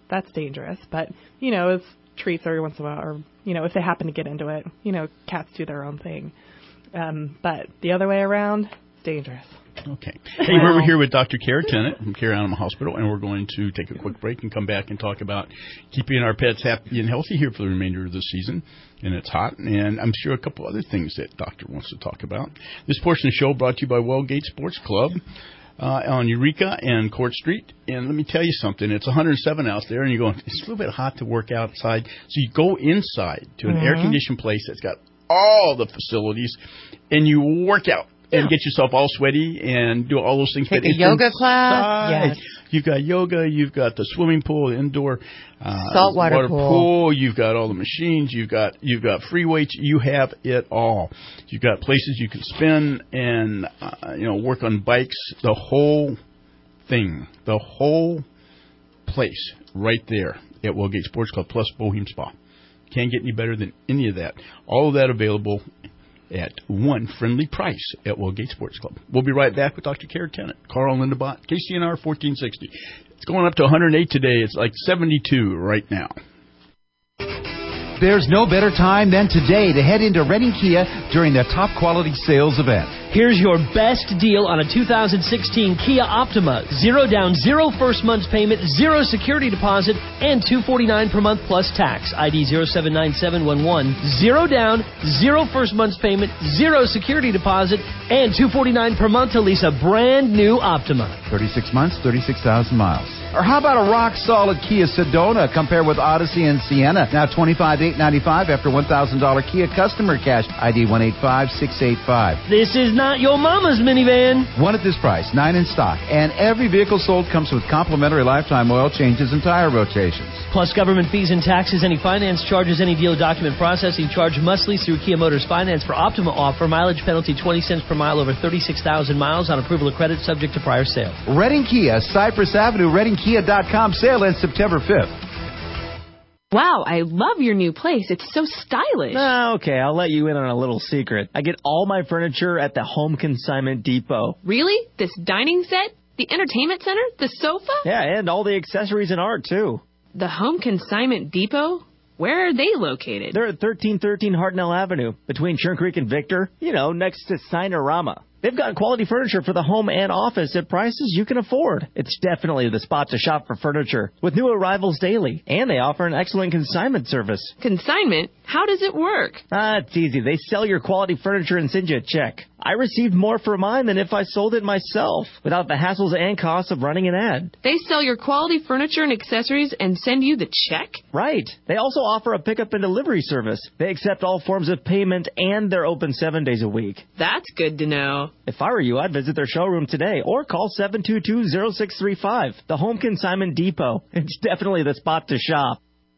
that's dangerous. But, you know, as treats every once in a while, or, you know, if they happen to get into it, you know, cats do their own thing. But the other way around, it's dangerous. Okay. Hey, we're here with Dr. Kara Tennant from Care Animal Hospital, and we're going to take a quick break and come back and talk about keeping our pets happy and healthy here for the remainder of the season. And it's hot, and I'm sure a couple other things that Doctor wants to talk about. This portion of the show brought to you by Wellgate Sports Club on Eureka and Court Street. And let me tell you something. It's 107 out there, and you're going, it's a little bit hot to work outside. So you go inside to an air-conditioned place that's got all the facilities, and you work out. And get yourself all sweaty and do all those things. Take a yoga class. Yes. You've got yoga. You've got the swimming pool, the indoor saltwater pool. You've got all the machines. You've got free weights. You have it all. You've got places you can spin and work on bikes. The whole thing, the whole place, right there at Wellgate Sports Club plus Bohem Spa. Can't get any better than any of that. All of that available at one friendly price at Wellgate Sports Club. We'll be right back with Dr. Kara Tennant, Carl Lindebott, KCNR 1460. It's going up to 108 today. It's like 72 right now. There's no better time than today to head into Redding Kia during their top quality sales event. Here's your best deal on a 2016 Kia Optima. 0 down, 0 first month's payment, 0 security deposit, and $249 per month plus tax. ID 079711. 0 down, 0 first month's payment, 0 security deposit, and $249 per month to lease a brand new Optima. 36 months, 36,000 miles. Or how about a rock-solid Kia Sedona compared with Odyssey and Sienna? Now $25,895 after $1,000 Kia customer cash. ID 185685. This is not your mama's minivan. One at this price, 9 in stock. And every vehicle sold comes with complimentary lifetime oil changes and tire rotations. Plus government fees and taxes, any finance charges, any deal document processing charge must lease through Kia Motors Finance for Optima offer. Mileage penalty 20 cents per mile over 36,000 miles on approval of credit subject to prior sale. Redding Kia, Cypress Avenue, ReddingKia.com. Sale ends September 5th. Wow, I love your new place. It's so stylish. Okay, I'll let you in on a little secret. I get all my furniture at the Home Consignment Depot. Really? This dining set? The entertainment center? The sofa? Yeah, and all the accessories and art, too. The Home Consignment Depot? Where are they located? They're at 1313 Hartnell Avenue, between Churn Creek and Victor. You know, next to Sinorama. They've got quality furniture for the home and office at prices you can afford. It's definitely the spot to shop for furniture, with new arrivals daily. And they offer an excellent consignment service. Consignment? How does it work? It's easy. They sell your quality furniture and send you a check. I received more for mine than if I sold it myself, without the hassles and costs of running an ad. They sell your quality furniture and accessories and send you the check? Right. They also offer a pickup and delivery service. They accept all forms of payment, and they're open 7 days a week. That's good to know. If I were you, I'd visit their showroom today or call 722-0635. The Home Consignment Depot. It's definitely the spot to shop.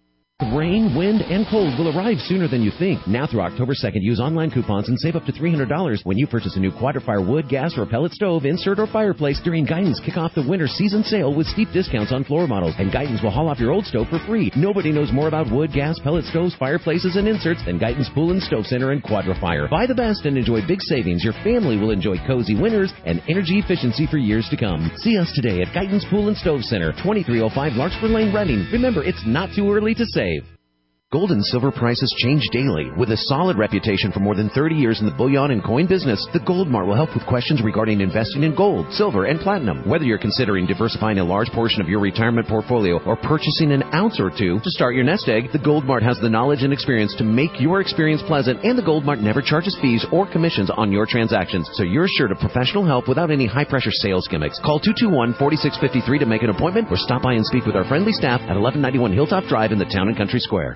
Rain, wind, and cold will arrive sooner than you think. Now through October 2nd, use online coupons and save up to $300 when you purchase a new Quadrifire wood, gas, or pellet stove, insert, or fireplace. During Guidance, kick off the winter season sale with steep discounts on floor models, and Guidance will haul off your old stove for free. Nobody knows more about wood, gas, pellet stoves, fireplaces, and inserts than Guidance Pool and Stove Center and Quadrifire. Buy the best and enjoy big savings. Your family will enjoy cozy winters and energy efficiency for years to come. See us today at Guidance Pool and Stove Center, 2305 Larkspur Lane, Redding. Remember, it's not too early to save. Gold and silver prices change daily. With a solid reputation for more than 30 years in the bullion and coin business, the Gold Mart will help with questions regarding investing in gold, silver, and platinum. Whether you're considering diversifying a large portion of your retirement portfolio or purchasing an ounce or two to start your nest egg, the Gold Mart has the knowledge and experience to make your experience pleasant, and the Gold Mart never charges fees or commissions on your transactions, so you're assured of professional help without any high-pressure sales gimmicks. Call 221-4653 to make an appointment or stop by and speak with our friendly staff at 1191 Hilltop Drive in the Town and Country Square.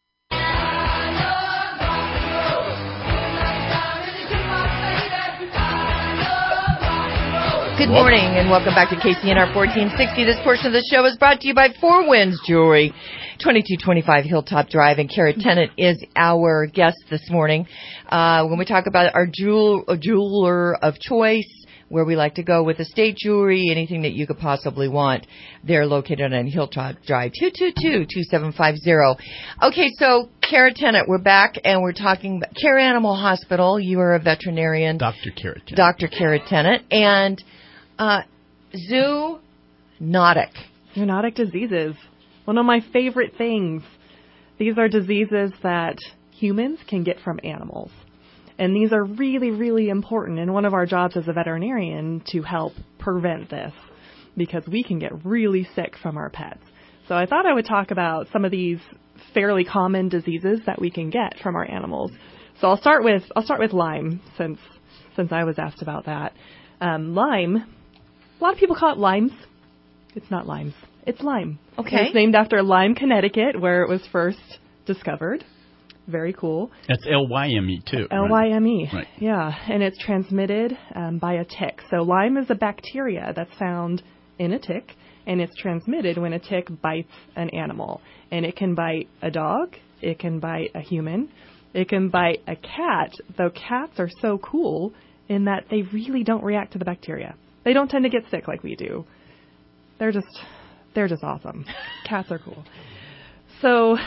Good morning and welcome back to KCNR 1460. This portion of the show is brought to you by Four Winds Jewelry, 2225 Hilltop Drive, and Kara Tennant is our guest this morning. When we talk about our jeweler of choice, where we like to go with estate jewelry, anything that you could possibly want, they're located on Hilltop Drive, 222-2750. Okay, so Kara Tennant, we're back and we're talking about Care Animal Hospital. You are a veterinarian. Dr. Kara Tennant. Dr. Kara Tennant. And zoonotic. Zoonotic diseases. One of my favorite things. These are diseases that humans can get from animals. And these are really, really important. And one of our jobs as a veterinarian to help prevent this, because we can get really sick from our pets. So I thought I would talk about some of these fairly common diseases that we can get from our animals. So I'll start with Lyme, since I was asked about that. Lyme, a lot of people call it limes. It's not limes. It's Lyme. Okay. It's named after Lyme, Connecticut, where it was first discovered. Very cool. That's Lyme too. Lyme. Right. Yeah, and it's transmitted by a tick. So Lyme is a bacteria that's found in a tick, and it's transmitted when a tick bites an animal. And it can bite a dog, it can bite a human, it can bite a cat, though cats are so cool in that they really don't react to the bacteria. They don't tend to get sick like we do. They're just awesome. Cats are cool. So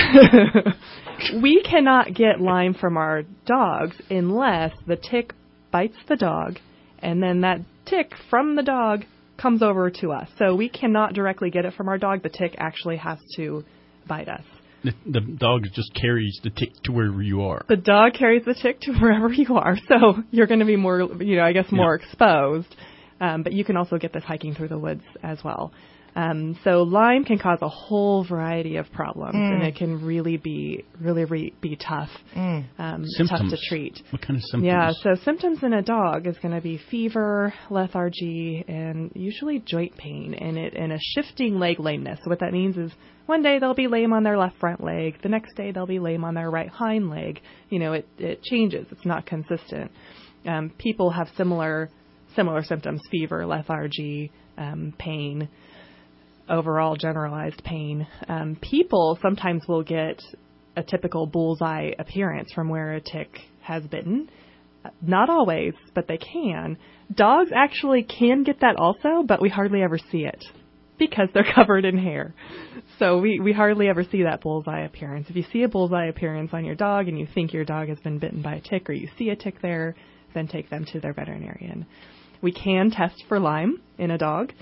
we cannot get Lyme from our dogs unless the tick bites the dog, and then that tick from the dog comes over to us. So we cannot directly get it from our dog. The tick actually has to bite us. The dog just carries the tick to wherever you are. The dog carries the tick to wherever you are, so you're going to be more, more exposed. But you can also get this hiking through the woods as well. So Lyme can cause a whole variety of problems, and it can really be tough, tough to treat. What kind of symptoms? Yeah, so symptoms in a dog is going to be fever, lethargy, and usually joint pain, and a shifting leg lameness. So what that means is one day they'll be lame on their left front leg, the next day they'll be lame on their right hind leg. It changes. It's not consistent. People have similar symptoms: fever, lethargy, pain. Overall generalized pain. People sometimes will get a typical bullseye appearance from where a tick has bitten. Not always, but they can. Dogs actually can get that also, but we hardly ever see it because they're covered in hair. So we hardly ever see that bullseye appearance. If you see a bullseye appearance on your dog and you think your dog has been bitten by a tick, or you see a tick there, then take them to their veterinarian. We can test for Lyme in a dog.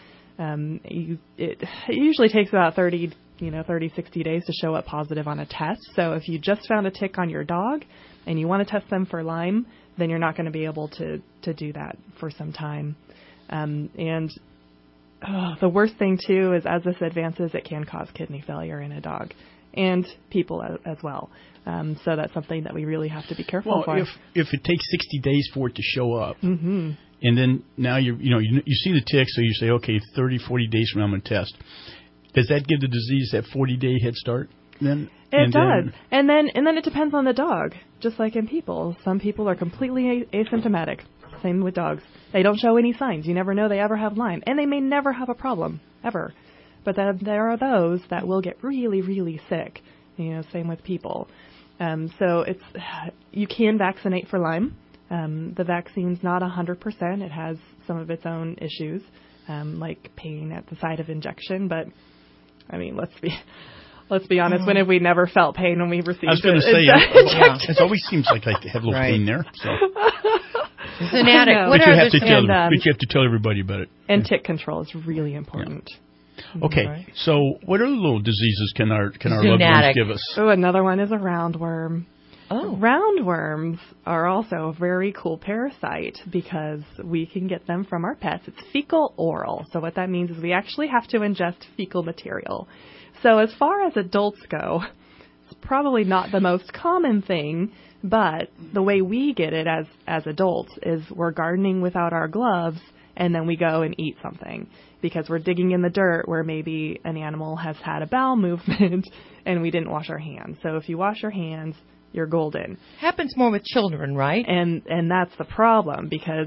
It usually takes about 30, 60 days to show up positive on a test. So if you just found a tick on your dog and you want to test them for Lyme, then you're not going to be able to do that for some time. The worst thing, too, is as this advances, it can cause kidney failure in a dog and people as well. So that's something that we really have to be careful for. Well, if it takes 60 days for it to show up, mm-hmm. and then now you see the tick, so you say, okay, 30, 40 days from now I'm going to test. Does that give the disease that 40-day head start then? It does. And then it depends on the dog, just like in people. Some people are completely asymptomatic. Same with dogs. They don't show any signs. You never know they ever have Lyme. And they may never have a problem, ever. But then there are those that will get really, really sick. Same with people. So you can vaccinate for Lyme. The vaccine's not 100%. It has some of its own issues, like pain at the site of injection. But, I mean, let's be honest. When have we never felt pain when we've received it? I was going to say, it always seems like I have a little pain there. So. Fanatic. But you have to tell everybody about it. And tick control is really important. Yeah. Okay, so what other little diseases can our loved ones give us? Oh, another one is a roundworm. Oh. Roundworms are also a very cool parasite because we can get them from our pets. It's fecal oral. So what that means is we actually have to ingest fecal material. So as far as adults go, it's probably not the most common thing, but the way we get it as adults is we're gardening without our gloves, and then we go and eat something because we're digging in the dirt where maybe an animal has had a bowel movement and we didn't wash our hands. So if you wash your hands, you're golden. Happens more with children, right? And that's the problem, because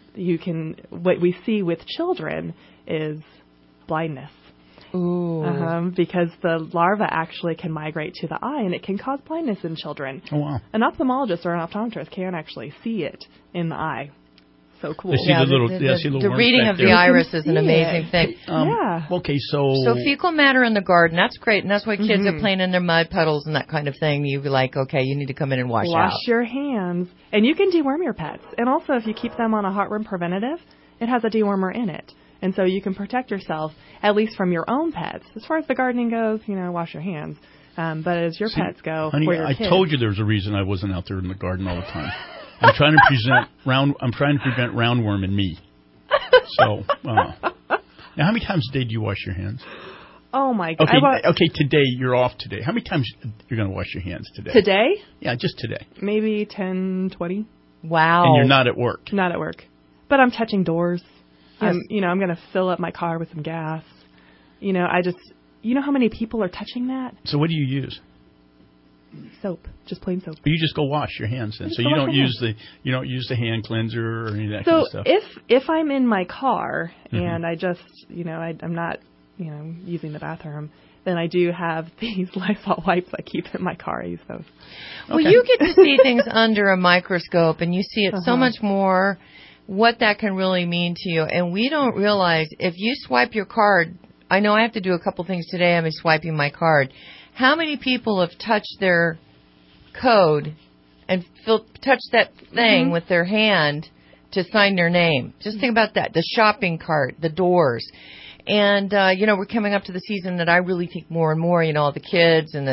what we see with children is blindness. Ooh. Because the larva actually can migrate to the eye, and it can cause blindness in children. Oh, wow. An ophthalmologist or an optometrist can actually see it in the eye. So cool. They see the reading of the iris is an amazing thing. Yeah. Okay, so fecal matter in the garden, that's great, and that's why kids are playing in their mud puddles and that kind of thing. You'd be like, okay, you need to come in and wash out. Wash your hands. And you can deworm your pets. And also, if you keep them on a heartworm preventative, it has a dewormer in it. And so you can protect yourself, at least from your own pets. As far as the gardening goes, wash your hands. But as your pets go, honey, for your I kids, told you there was a reason I wasn't out there in the garden all the time. I'm trying to prevent roundworm in me. So, now how many times a day do you wash your hands? Oh my God! Okay. Today you're off today. How many times you're going to wash your hands today? Today? Yeah, just today. Maybe 10, 20. Wow! And you're not at work. Not at work, but I'm touching doors. Yes. I'm going to fill up my car with some gas. You know how many people are touching that? So what do you use? Soap, just plain soap. You just go wash your hands then. So you don't use the hand cleanser or any of that kind of stuff. So if I'm in my car and I just I'm not using the bathroom, then I do have these Lysol wipes I keep in my car. I use those. Well, you get to see things under a microscope, and you see it so much more. What that can really mean to you, and we don't realize if you swipe your card. I know I have to do a couple things today. I'm swiping my card. How many people have touched their code and touched that thing with their hand to sign their name? Just think about that. The shopping cart, the doors. And, we're coming up to the season that I really think more and more, all the kids and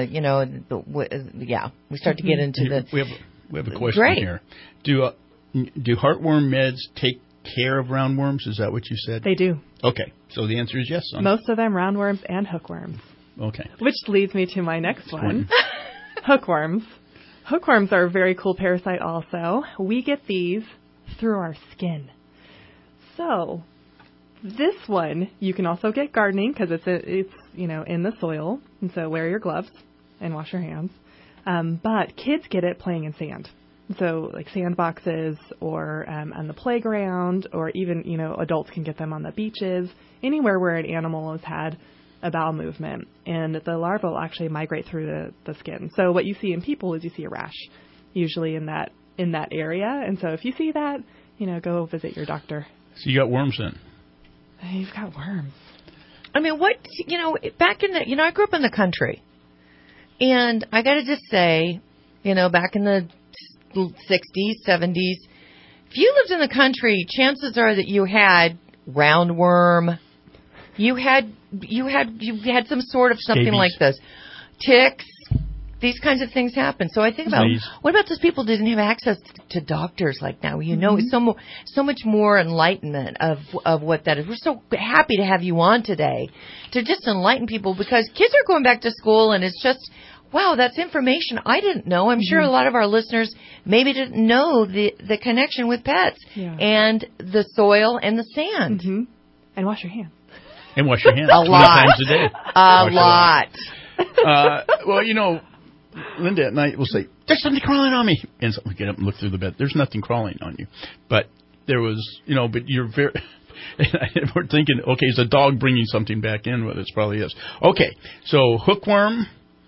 we start to get into the... We have a question here. Do heartworm meds take care of roundworms? Is that what you said? They do. Okay. So the answer is yes. Most of them roundworms and hookworms. Okay. Which leads me to my next one. Hookworms. Hookworms are a very cool parasite also. We get these through our skin. So this one you can also get gardening because it's in the soil. And so wear your gloves and wash your hands. But kids get it playing in sand. So like sandboxes or on the playground, or even, adults can get them on the beaches, anywhere where an animal has had a bowel movement. And the larva will actually migrate through the skin. So what you see in people is you see a rash, usually in that area. And so if you see that, go visit your doctor. So you got worms then? You've got worms. I mean, back in the, I grew up in the country. And I got to just say, back in the 60s, 70s, if you lived in the country, chances are that you had roundworm. You had some sort of something like this. Ticks. These kinds of things happen. So I think about, what about those people who didn't have access to doctors like now? So much more enlightenment of what that is. We're so happy to have you on today to just enlighten people, because kids are going back to school and it's just, wow, that's information I didn't know. I'm sure a lot of our listeners maybe didn't know the connection with pets and the soil and the sand. And wash your hands. And wash your hands a lot. 20 times a day. A lot. Well, Linda at night will say, "There's something crawling on me," and so we get up and look through the bed. There's nothing crawling on you, but there was, but you're very. We're thinking, okay, is a dog bringing something back in with it? It probably is. Okay, so hookworm,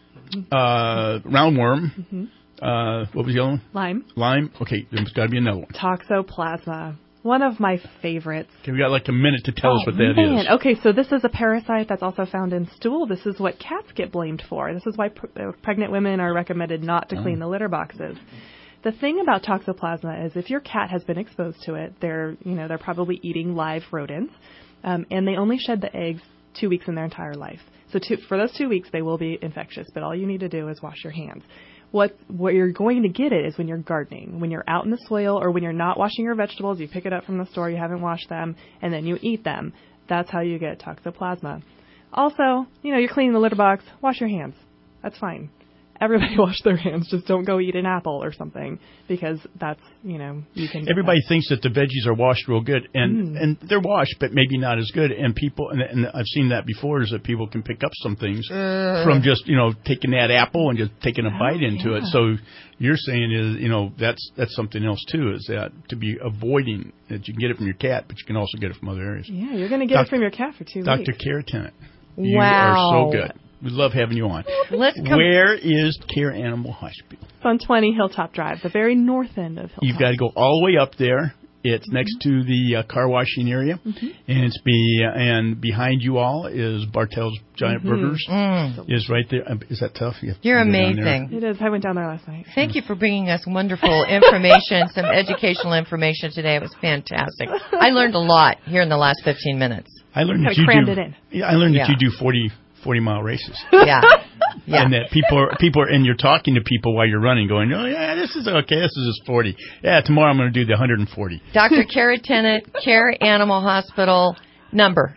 roundworm. What was the other one? Lime. Okay, there's got to be another one. Toxoplasma. One of my favorites. Okay, we got like a minute to tell us what that is. Okay, so this is a parasite that's also found in stool. This is what cats get blamed for. This is why pregnant women are recommended not to clean the litter boxes. The thing about Toxoplasma is if your cat has been exposed to it, they're probably eating live rodents, and they only shed the eggs 2 weeks in their entire life. So for those 2 weeks, they will be infectious, but all you need to do is wash your hands. What you're going to get it is when you're gardening, when you're out in the soil, or when you're not washing your vegetables, you pick it up from the store, you haven't washed them, and then you eat them. That's how you get Toxoplasma. Also, you're cleaning the litter box, wash your hands. That's fine. Everybody wash their hands. Just don't go eat an apple or something, because that's, you can. Everybody thinks that the veggies are washed real good, and they're washed, but maybe not as good. And people, and I've seen that before, is that people can pick up some things from just, taking that apple and just taking a bite into it. So you're saying is, that's something else too, is that to be avoiding that you can get it from your cat, but you can also get it from other areas. Yeah, you're going to get it from your cat for 2 weeks. Dr. Care Tennant, you are so good. We love having you on. Where is Care Animal Hospital? It's on 20 Hilltop Drive, the very north end of Hilltop. You've got to go all the way up there, It's next to the car washing area, and and behind you all is Bartell's Giant Burgers. Is right there. Is that tough? You're amazing. It is. I went down there last night. Thank you for bringing us wonderful information, some educational information today. It was fantastic. I learned a lot here in the last 15 minutes. I learned that you do. Yeah, I learned that you do 40-mile races. Yeah. Yeah. And that people are, and you're talking to people while you're running, going, oh yeah, this is okay. This is just 40. Yeah, tomorrow I'm going to do the 140. Dr. Kara Tennant, Care Animal Hospital, number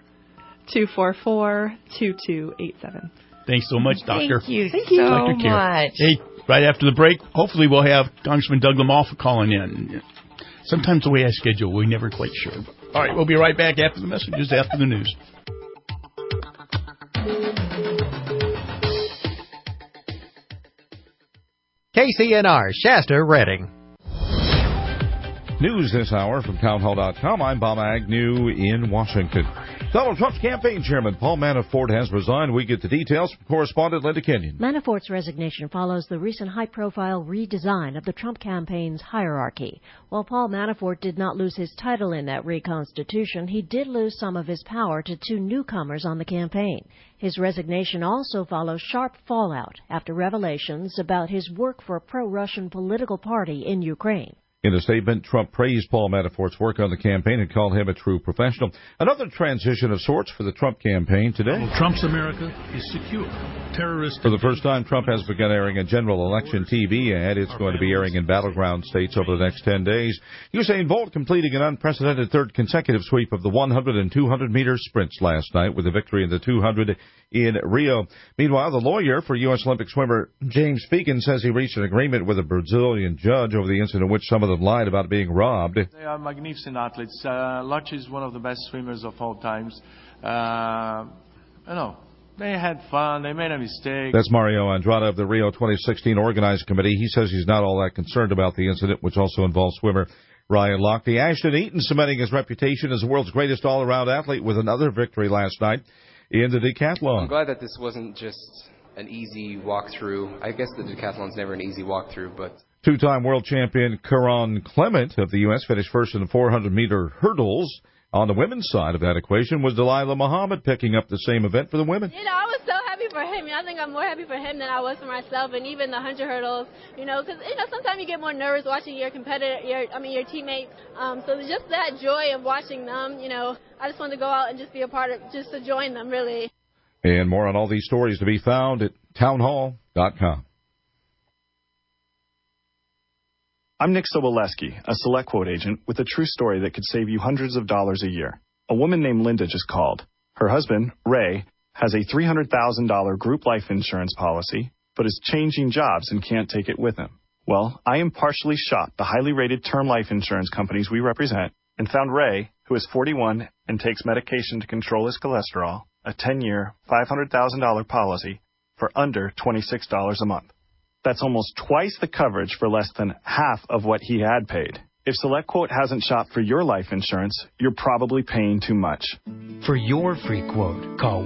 244-2287. Thanks so much, Doctor. Thank you Thank you so Dr. Kara. much. Hey, right after the break, hopefully we'll have Congressman Doug Lamalfa calling in. Sometimes the way I schedule, we're never quite sure. All right, we'll be right back after the messages, after the news. KCNR, Shasta, Redding. News this hour from townhall.com. I'm Bob Agnew in Washington. Donald Trump's campaign chairman, Paul Manafort, has resigned. We get the details from correspondent Linda Kenyon. Manafort's resignation follows the recent high-profile redesign of the Trump campaign's hierarchy. While Paul Manafort did not lose his title in that reconstitution, he did lose some of his power to two newcomers on the campaign. His resignation also follows sharp fallout after revelations about his work for a pro-Russian political party in Ukraine. In a statement, Trump praised Paul Manafort's work on the campaign and called him a true professional. Another transition of sorts for the Trump campaign today. Donald Trump's America is secure. Terrorists. For the first time, Trump has begun airing a general election TV ad. It's going to be airing in battleground states over the next 10 days. Usain Bolt completing an unprecedented third consecutive sweep of the 100 and 200-meter sprints last night with a victory in the 200 in Rio. Meanwhile, the lawyer for U.S. Olympic swimmer James Fegan says he reached an agreement with a Brazilian judge over the incident in which some of them lied about being robbed. They are magnificent athletes. Lodge is one of the best swimmers of all times. They had fun. They made a mistake. That's Mario Andrade of the Rio 2016 organizing committee. He says he's not all that concerned about the incident, which also involves swimmer Ryan Lochte. Ashton Eaton cementing his reputation as the world's greatest all-around athlete with another victory last night in the decathlon. I'm glad that this wasn't just an easy walkthrough. I guess the decathlon's never an easy walkthrough, but... Two-time world champion Karan Clement of the U.S. finished first in the 400-meter hurdles. On the women's side of that equation was Delilah Muhammad picking up the same event for the women. I was so happy for him. I think I'm more happy for him than I was for myself, and even the 100 hurdles, because, sometimes you get more nervous watching your competitor, your teammates. So just that joy of watching them, I just wanted to go out and just be a part of, just to join them, really. And more on all these stories to be found at townhall.com. I'm Nick Soboleski, a SelectQuote agent with a true story that could save you hundreds of dollars a year. A woman named Linda just called. Her husband, Ray, has a $300,000 group life insurance policy, but is changing jobs and can't take it with him. Well, I impartially shopped the highly rated term life insurance companies we represent and found Ray, who is 41 and takes medication to control his cholesterol, a 10-year, $500,000 policy for under $26 a month. That's almost twice the coverage for less than half of what he had paid. If SelectQuote hasn't shopped for your life insurance, you're probably paying too much. For your free quote, call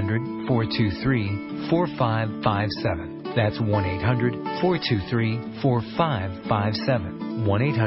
1-800-423-4557. That's 1-800-423-4557.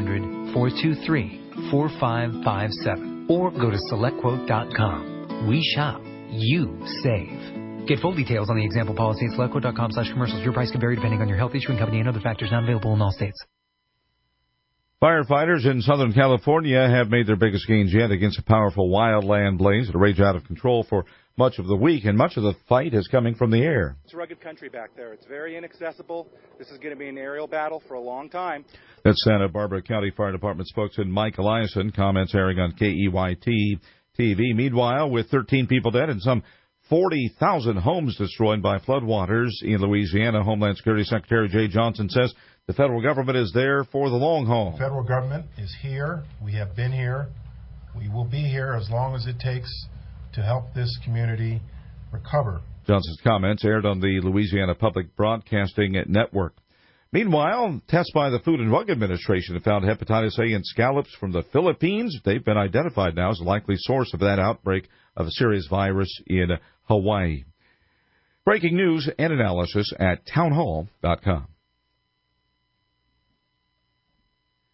1-800-423-4557. Or go to SelectQuote.com. We shop. You save. Get full details on the example policy at SelectQuote.com/commercials. Your price can vary depending on your health, issuing company, and other factors not available in all states. Firefighters in Southern California have made their biggest gains yet against a powerful wildland blaze that raged out of control for much of the week, and much of the fight is coming from the air. It's rugged country back there. It's very inaccessible. This is going to be an aerial battle for a long time. That's Santa Barbara County Fire Department spokesman Mike Eliason, comments airing on KEYT TV. Meanwhile, with 13 people dead and some 40,000 homes destroyed by floodwaters in Louisiana, Homeland Security Secretary Jay Johnson says the federal government is there for the long haul. The federal government is here. We have been here. We will be here as long as it takes to help this community recover. Johnson's comments aired on the Louisiana Public Broadcasting Network. Meanwhile, tests by the Food and Drug Administration have found hepatitis A in scallops from the Philippines. They've been identified now as a likely source of that outbreak of a serious virus in Hawaii. Breaking news and analysis at townhall.com.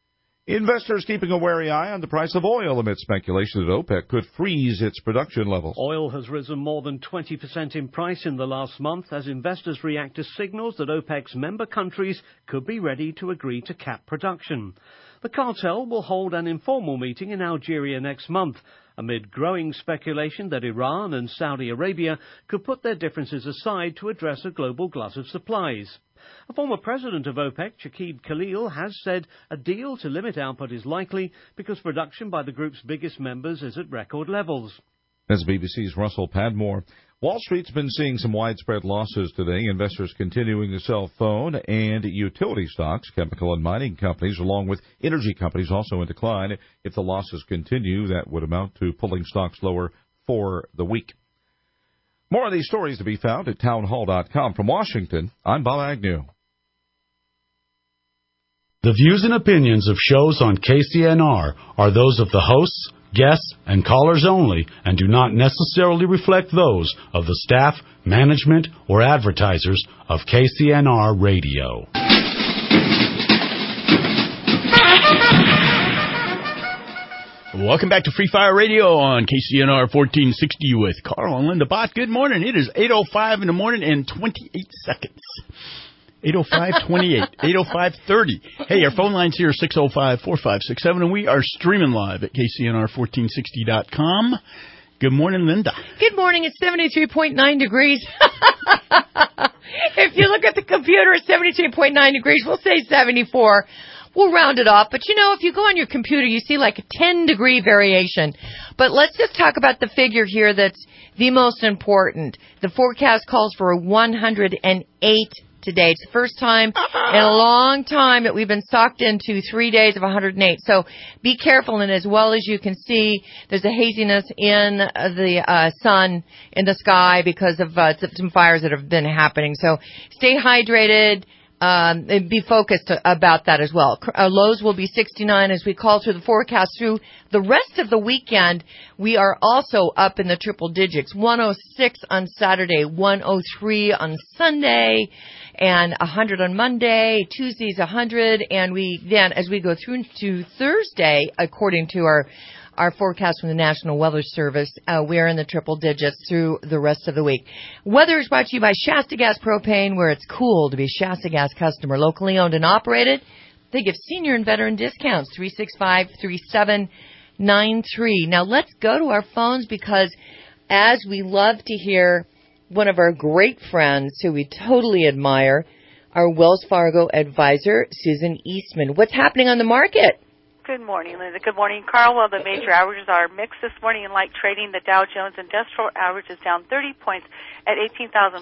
Investors keeping a wary eye on the price of oil amid speculation that OPEC could freeze its production levels. Oil has risen more than 20% in price in the last month as investors react to signals that OPEC's member countries could be ready to agree to cap production. The cartel will hold an informal meeting in Algeria next month, amid growing speculation that Iran and Saudi Arabia could put their differences aside to address a global glut of supplies. A former president of OPEC, Chakib Khalil, has said a deal to limit output is likely because production by the group's biggest members is at record levels. As BBC's Russell Padmore. Wall Street's been seeing some widespread losses today. Investors continuing to sell phone and utility stocks, chemical and mining companies, along with energy companies also in decline. If the losses continue, that would amount to pulling stocks lower for the week. More of these stories to be found at townhall.com. From Washington, I'm Bob Agnew. The views and opinions of shows on KCNR are those of the hosts, guests, and callers only and do not necessarily reflect those of the staff, management, or advertisers of KCNR Radio. Welcome back to Free Fire Radio on KCNR 1460 with Carl and Linda Bott. Good morning. It is 8:05 in the morning and 28 seconds. 8:05:28, 8:05:30. Hey, our phone line's here, 605-4567, and we are streaming live at KCNR1460.com. Good morning, Linda. Good morning. It's 73.9 degrees. If you look at the computer, it's 73.9 degrees. We'll say 74. We'll round it off. But, you know, if you go on your computer, you see like a 10-degree variation. But let's just talk about the figure here that's the most important. The forecast calls for 108 today. It's the first time in a long time that we've been sucked into 3 days of 108. So be careful. And as well as you can see, there's a haziness in the sun in the sky because of some fires that have been happening. So stay hydrated. And be focused about that as well. Lows will be 69 as we call through the forecast through the rest of the weekend. We are also up in the triple digits. 106 on Saturday, 103 on Sunday, and 100 on Monday. Tuesday's 100, and then as we go through to Thursday, according to our forecast from the National Weather Service, we're in the triple digits through the rest of the week. Weather is brought to you by Shasta Gas Propane, where it's cool to be a Shasta Gas customer. Locally owned and operated. They give senior and veteran discounts, 365-3793. Now let's go to our phones because as we love to hear one of our great friends who we totally admire, our Wells Fargo advisor, Susan Eastman. What's happening on the market? Good morning, Linda. Good morning, Carl. Well, the major averages are mixed this morning in light trading. The Dow Jones Industrial Average is down 30 points at 18,567.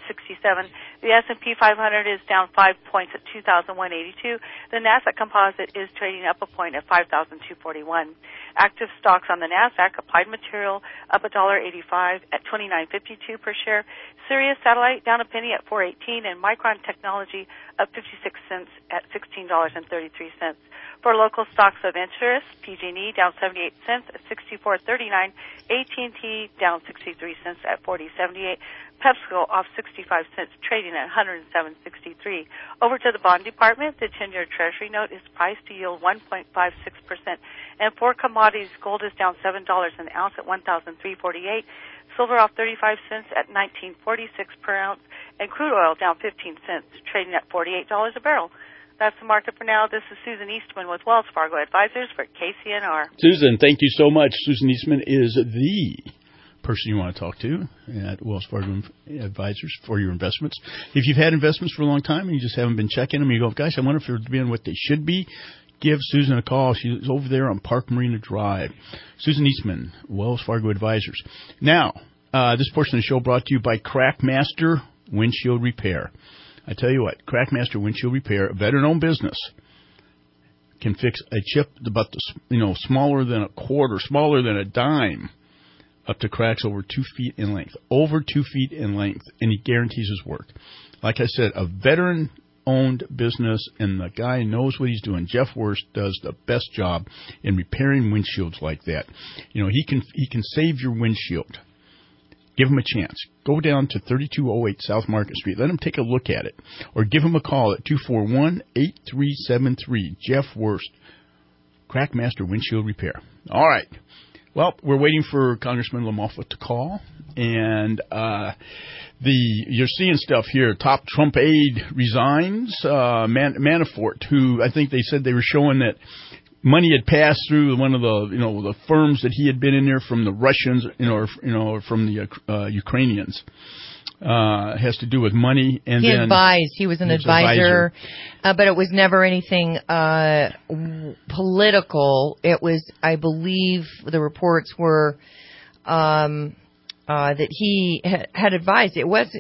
The S&P 500 is down 5 points at 2,182. The Nasdaq Composite is trading up a point at 5,241. Active stocks on the Nasdaq: Applied Material up $1.85 at $29.52 per share. Sirius Satellite down a penny at $4.18, and Micron Technology up 56 cents at $16.33. For local stocks of interest, PG&E down 78 cents at $64.39. AT&T down 63 cents at $40.78. PepsiCo off 65 cents, trading at $107.63. Over to the bond department, the 10-year Treasury note is priced to yield 1.56%. And for commodities, gold is down $7 an ounce at $1,348. Silver off 35 cents at $19.46 per ounce. And crude oil down 15 cents, trading at $48 a barrel. That's the market for now. This is Susan Eastman with Wells Fargo Advisors for KCNR. Susan, thank you so much. Susan Eastman is the person you want to talk to at Wells Fargo Advisors for your investments. If you've had investments for a long time and you just haven't been checking them, you go, gosh, I wonder if they're doing what they should be. Give Susan a call. She's over there on Park Marina Drive. Susan Eastman, Wells Fargo Advisors. Now, this portion of the show brought to you by Crackmaster Windshield Repair. I tell you what, Crackmaster Windshield Repair, a veteran-owned business, can fix a chip about smaller than a quarter, smaller than a dime, up to cracks over 2 feet in length. Over 2 feet in length, and he guarantees his work. Like I said, a veteran-owned business, and the guy knows what he's doing. Jeff Worst does the best job in repairing windshields like that. You know, he can save your windshield. Give him a chance. Go down to 3208 South Market Street. Let him take a look at it. Or give him a call at 241-8373. Jeff Worst. Crackmaster Windshield Repair. All right. Well, we're waiting for Congressman LaMoffa to call, and you're seeing stuff here. Top Trump aide resigns. Manafort, who I think they said they were showing that money had passed through one of the firms that he had been in there from the Russians, or from the Ukrainians. Has to do with money, and he advised. He was an advisor. But it was never anything political. It was, I believe, the reports were that he had advised. It was.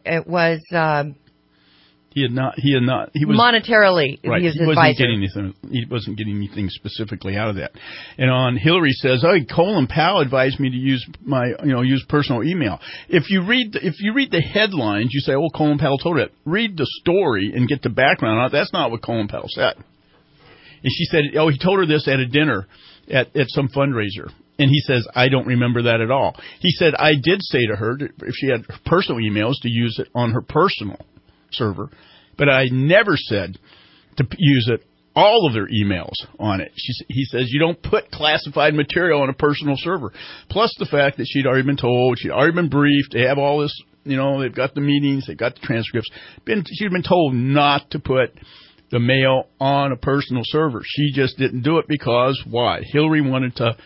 He had not. He was monetarily. Right. He was advisor. He wasn't getting anything specifically out of that. And on Hillary says, "Oh, Colin Powell advised me to use use personal email." If you read the headlines, you say, "Oh, Colin Powell told it." Read the story and get the background on it. That's not what Colin Powell said. And she said, "Oh, he told her this at a dinner at some fundraiser." And he says, "I don't remember that at all." He said, "I did say to her if she had personal emails to use it on her personal server, but I never said to use it all of their emails on it." He says you don't put classified material on a personal server. Plus the fact that she'd already been told, she'd already been briefed, they have all this, they've got the meetings, they've got the transcripts. She'd been told not to put the mail on a personal server. She just didn't do it because why? Hillary wanted to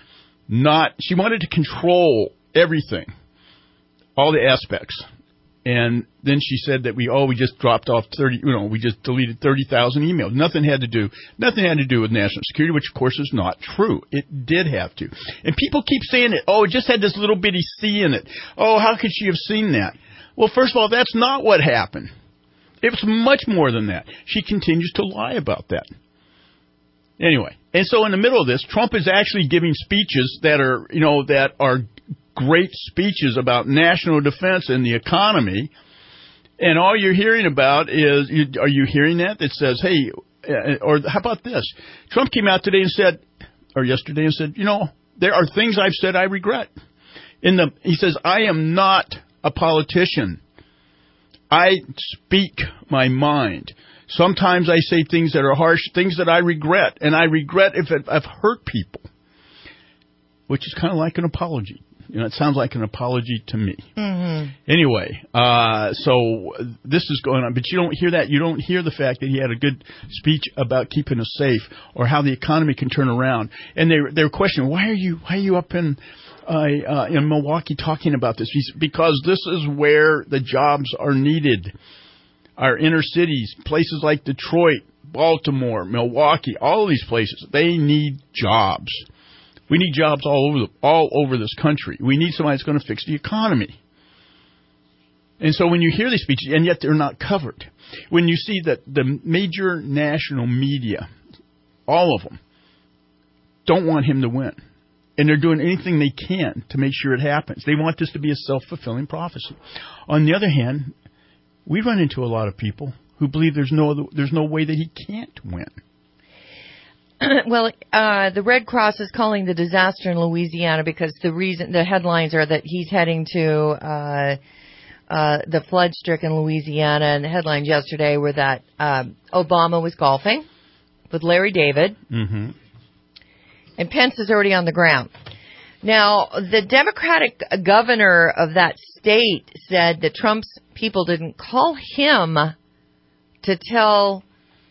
control everything, all the aspects. And then she said that we just dropped off we just deleted 30,000 emails. Nothing had to do with national security, which of course is not true. It did have to. And people keep saying it. Oh, it just had this little bitty C in it. Oh, how could she have seen that? Well, first of all, that's not what happened. It was much more than that. She continues to lie about that. Anyway, and so in the middle of this, Trump is actually giving speeches that are great speeches about national defense and the economy, and all you're hearing about is, are you hearing that? It says, hey, or how about this? Trump came out today and said, or yesterday and said, there are things I've said I regret. He says, I am not a politician. I speak my mind. Sometimes I say things that are harsh, things that I regret, and I regret if I've hurt people, which is kind of like an apology. It sounds like an apology to me. Mm-hmm. Anyway, so this is going on, but you don't hear that. You don't hear the fact that he had a good speech about keeping us safe or how the economy can turn around. And they were questioning, why are you up in Milwaukee talking about this? Because this is where the jobs are needed. Our inner cities, places like Detroit, Baltimore, Milwaukee, all of these places, they need jobs. We need jobs all over this country. We need somebody that's going to fix the economy. And so when you hear these speeches, and yet they're not covered, when you see that the major national media, all of them, don't want him to win, and they're doing anything they can to make sure it happens. They want this to be a self-fulfilling prophecy. On the other hand, we run into a lot of people who believe there's no way that he can't win. Well, the Red Cross is calling the disaster in Louisiana because the headlines are that he's heading to the flood-stricken Louisiana, and the headlines yesterday were that Obama was golfing with Larry David, mm-hmm. and Pence is already on the ground. Now, the Democratic governor of that state said that Trump's people didn't call him to tell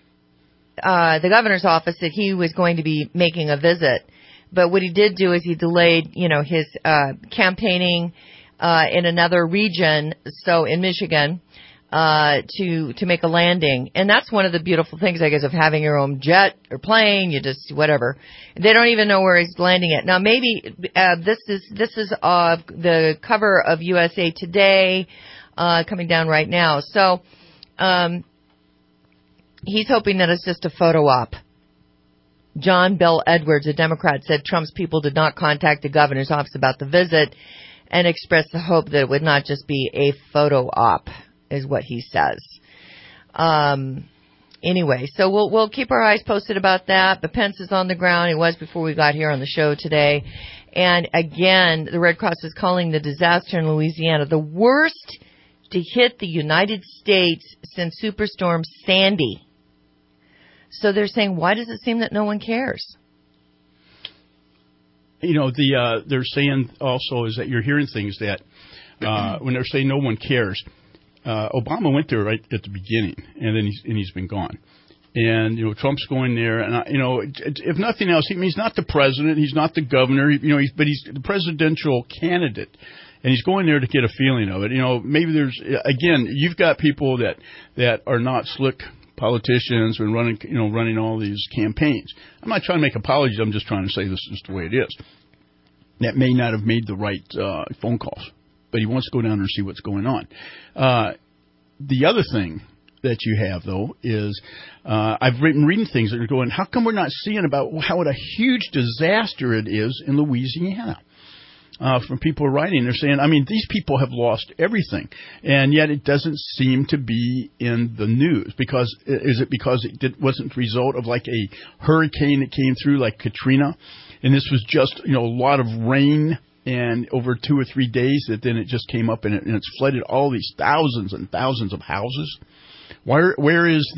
the governor's office that he was going to be making a visit. But what he did do is he delayed, his campaigning in another region, so in Michigan, to make a landing. And that's one of the beautiful things, I guess, of having your own jet or plane. You just whatever. They don't even know where he's landing at. Now, maybe this is the cover of USA Today coming down right now. So he's hoping that it's just a photo op. John Bell Edwards, a Democrat, said Trump's people did not contact the governor's office about the visit and expressed the hope that it would not just be a photo op, is what he says. Anyway, so we'll keep our eyes posted about that. But Pence is on the ground. He was before we got here on the show today. And again, the Red Cross is calling the disaster in Louisiana the worst to hit the United States since Superstorm Sandy. So they're saying, why does it seem that no one cares? they're saying also is that you're hearing things that when they're saying no one cares. Obama went there right at the beginning, and then he's been gone. And Trump's going there, and if nothing else, he's not the president, he's not the governor, but he's the presidential candidate, and he's going there to get a feeling of it. Maybe you've got people that are not slick politicians and running all these campaigns. I'm not trying to make apologies. I'm just trying to say this is the way it is. That may not have made the right phone calls, but he wants to go down there and see what's going on. The other thing that you have, though, is I've been reading things that are going, how come we're not seeing about what a huge disaster it is in Louisiana? From people writing, they're saying, these people have lost everything, and yet it doesn't seem to be in the news. Is it because it wasn't the result of like a hurricane that came through like Katrina, and this was just a lot of rain and over 2 or 3 days that then it just came up and it's flooded all these thousands and thousands of houses? Where is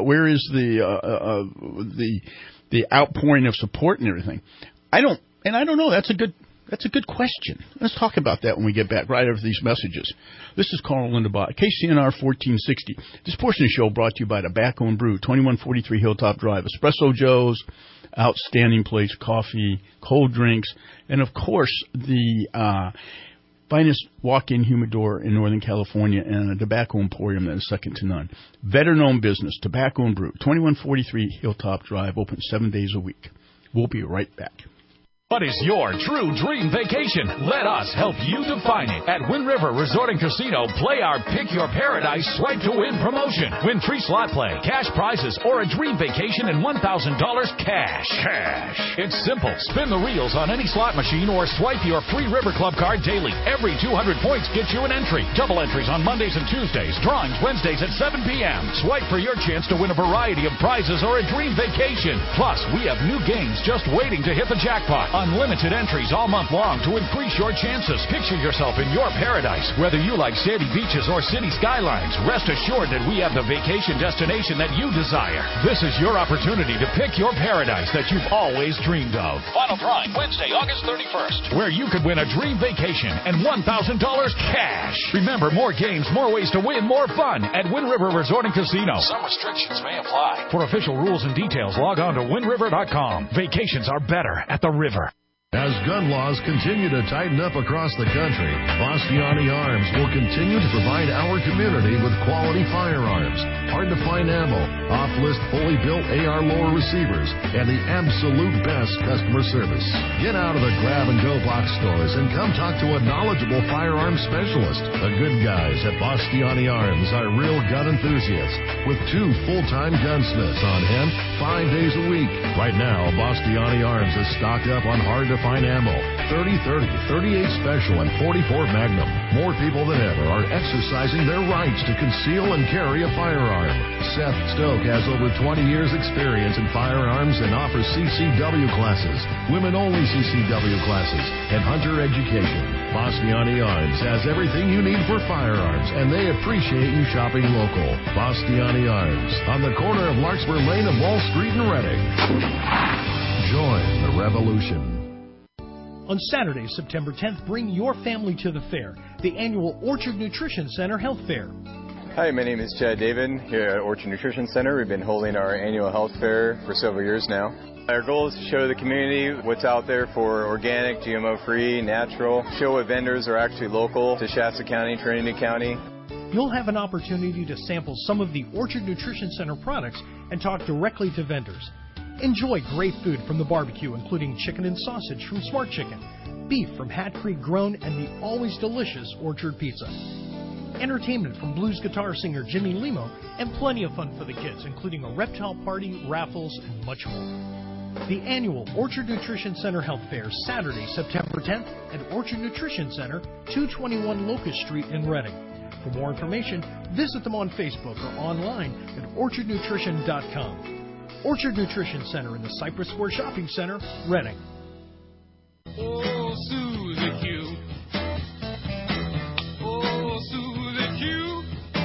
the outpouring of support and everything? I don't know. That's a good question. Let's talk about that when we get back right after these messages. This is Carl Lindenbaugh, KCNR 1460. This portion of the show brought to you by Tobacco and Brew, 2143 Hilltop Drive. Espresso Joe's, outstanding place, coffee, cold drinks, and of course the finest walk-in humidor in Northern California, and a tobacco emporium that is second to none. Veteran-owned business, Tobacco and Brew, 2143 Hilltop Drive, open 7 days a week. We'll be right back. What is your true dream vacation? Let us help you define it. At Wind River Resort and Casino, play our Pick Your Paradise Swipe to Win promotion. Win free slot play, cash prizes, or a dream vacation and $1,000 cash. It's simple. Spin the reels on any slot machine or swipe your free River Club card daily. Every 200 points gets you an entry. Double entries on Mondays and Tuesdays. Drawings Wednesdays at 7 p.m. Swipe for your chance to win a variety of prizes or a dream vacation. Plus, we have new games just waiting to hit the jackpot. Unlimited entries all month long to increase your chances. Picture yourself in your paradise. Whether you like sandy beaches or city skylines, rest assured that we have the vacation destination that you desire. This is your opportunity to pick your paradise that you've always dreamed of. Final drawing Wednesday, August 31st, where you could win a dream vacation and $1,000 cash. Remember, more games, more ways to win, more fun at Wind River Resort and Casino. Some restrictions may apply. For official rules and details, log on to windriver.com. Vacations are better at the river. As gun laws continue to tighten up across the country, Bastiani Arms will continue to provide our community with quality firearms, hard-to-find ammo, off-list fully built AR lower receivers, and the absolute best customer service. Get out of the grab-and-go box stores and come talk to a knowledgeable firearms specialist. The good guys at Bastiani Arms are real gun enthusiasts with 2 full-time gunsmiths on hand 5 days a week. Right now, Bastiani Arms is stocked up on hard-to-find ammo, 30-30, 38 Special, and 44 Magnum. More people than ever are exercising their rights to conceal and carry a firearm. Seth Stoke has over 20 years experience in firearms and offers CCW classes, women-only CCW classes, and hunter education. Bastiani Arms has everything you need for firearms, and they appreciate you shopping local. Bastiani Arms, on the corner of Larkspur Lane and Wall Street in Reading. Join the revolution. On Saturday, September 10th, bring your family to the fair, the annual Orchard Nutrition Center Health Fair. Hi, my name is Chad David here at Orchard Nutrition Center. We've been holding our annual health fair for several years now. Our goal is to show the community what's out there for organic, GMO-free, natural, show what vendors are actually local to Shasta County, Trinity County. You'll have an opportunity to sample some of the Orchard Nutrition Center products and talk directly to vendors. Enjoy great food from the barbecue, including chicken and sausage from Smart Chicken, beef from Hat Creek Grown, and the always delicious Orchard Pizza. Entertainment from blues guitar singer Jimmy Limo, and plenty of fun for the kids, including a reptile party, raffles, and much more. The annual Orchard Nutrition Center Health Fair, Saturday, September 10th at Orchard Nutrition Center, 221 Locust Street in Reading. For more information, visit them on Facebook or online at orchardnutrition.com. Orchard Nutrition Center in the Cypress Square Shopping Center, Reading. Oh, Susie Q. Oh, Susie Q.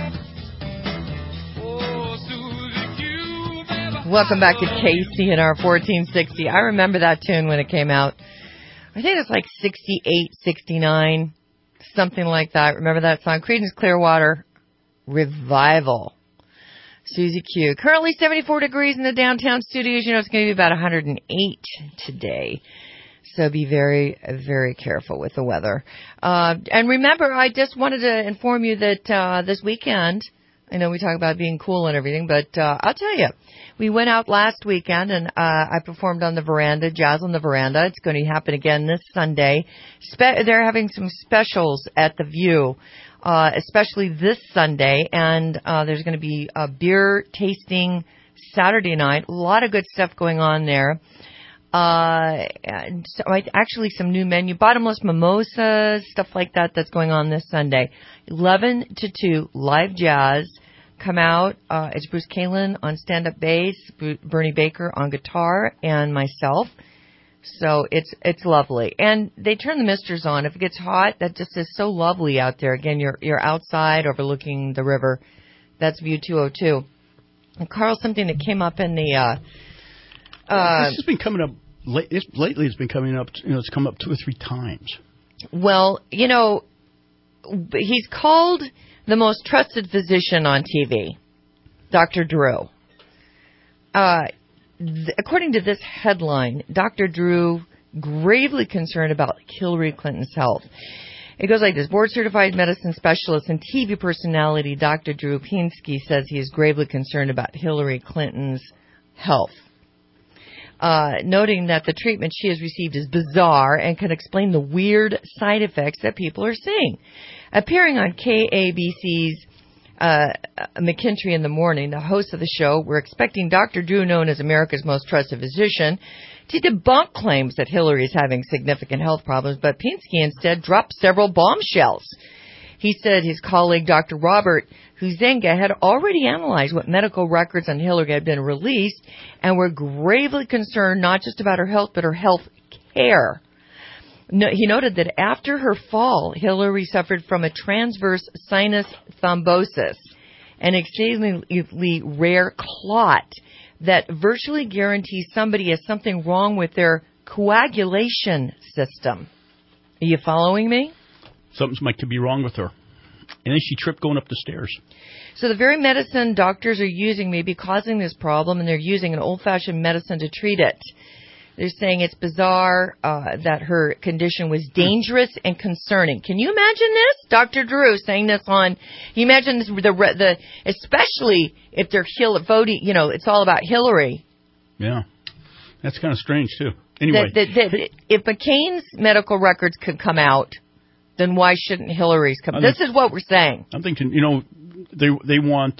Oh, Susie Q, baby. Welcome back to KCNR 1460. I remember that tune when it came out. I think it's like 68, 69, something like that. Remember that song? Creedence Clearwater Revival. Susie Q. Currently 74 degrees in the downtown studios. You know, it's going to be about 108 today. So be very, very careful with the weather. And remember, I just wanted to inform you that this weekend, I know we talk about being cool and everything, but I'll tell you, we went out last weekend and I performed on the veranda, Jazz on the Veranda. It's going to happen again this Sunday. They're having some specials at the View, especially this Sunday, and there's going to be a beer tasting Saturday night. A lot of good stuff going on there. And so, actually some new menu, bottomless mimosas, stuff like that that's going on this Sunday. 11 to 2, live jazz. Come out. It's Bruce Kalin on stand-up bass, Bernie Baker on guitar, and myself. So it's lovely. And they turn the misters on. If it gets hot, that just is so lovely out there. Again, you're outside overlooking the river. That's View 202. And Carl, something that came up in the... this has been coming up lately. It's been coming up. It's come up 2 or 3 times. Well, he's called the most trusted physician on TV, Dr. Drew. According to this headline, Dr. Drew gravely concerned about Hillary Clinton's health. It goes like this: board-certified medicine specialist and TV personality Dr. Drew Pinsky says he is gravely concerned about Hillary Clinton's health. Noting that the treatment she has received is bizarre and can explain the weird side effects that people are seeing. Appearing on KABC's McKintry in the Morning, the host of the show, we're expecting Dr. Drew, known as America's most trusted physician, to debunk claims that Hillary is having significant health problems, but Pinsky instead dropped several bombshells. He said his colleague, Dr. Robert Huizenga, had already analyzed what medical records on Hillary had been released and were gravely concerned not just about her health, but her health care. He noted that after her fall, Hillary suffered from a transverse sinus thrombosis, an exceedingly rare clot that virtually guarantees somebody has something wrong with their coagulation system. Are you following me? Something might be wrong with her. And then she tripped going up the stairs. So the very medicine doctors are using may be causing this problem, and they're using an old-fashioned medicine to treat it. They're saying it's bizarre that her condition was dangerous and concerning. Can you imagine this? Dr. Drew saying this on, can you imagine this, especially if they're voting, it's all about Hillary. Yeah. That's kind of strange, too. Anyway. If McCain's medical records could come out, then why shouldn't Hillary's come? This is what we're saying. I'm thinking, they want,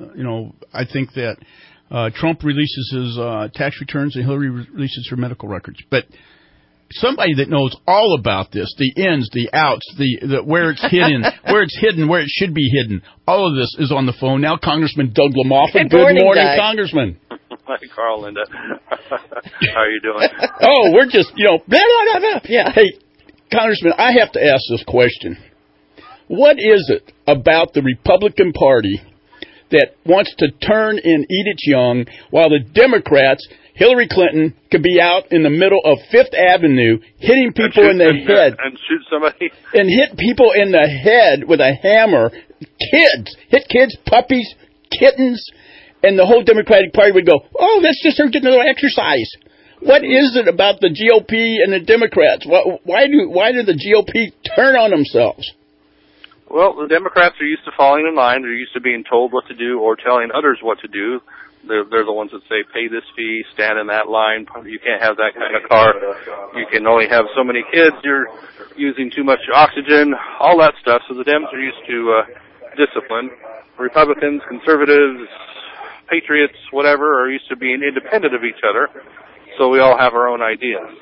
I think that Trump releases his tax returns and Hillary releases her medical records. But somebody that knows all about this, the ins, the outs, the where it's hidden, where it should be hidden, all of this is on the phone now. Congressman Doug Lamofford. Good morning, Congressman. Hi, Carl, Linda. How are you doing? Oh, we're just, blah, blah, blah, blah. Yeah. Hey, Congressman, I have to ask this question. What is it about the Republican Party that wants to turn and eat its young, while the Democrats, Hillary Clinton, could be out in the middle of Fifth Avenue hitting people in the head. And shoot somebody? And hit people in the head with a hammer. Kids. Hit kids, puppies, kittens. And the whole Democratic Party would go, oh, that's just her getting a little exercise. What is it about the GOP and the Democrats? Why do the GOP turn on themselves? Well, the Democrats are used to falling in line. They're used to being told what to do or telling others what to do. They're the ones that say, pay this fee, stand in that line. You can't have that kind of car. You can only have so many kids. You're using too much oxygen, all that stuff. So the Dems are used to discipline. Republicans, conservatives, patriots, whatever, are used to being independent of each other. So we all have our own ideas.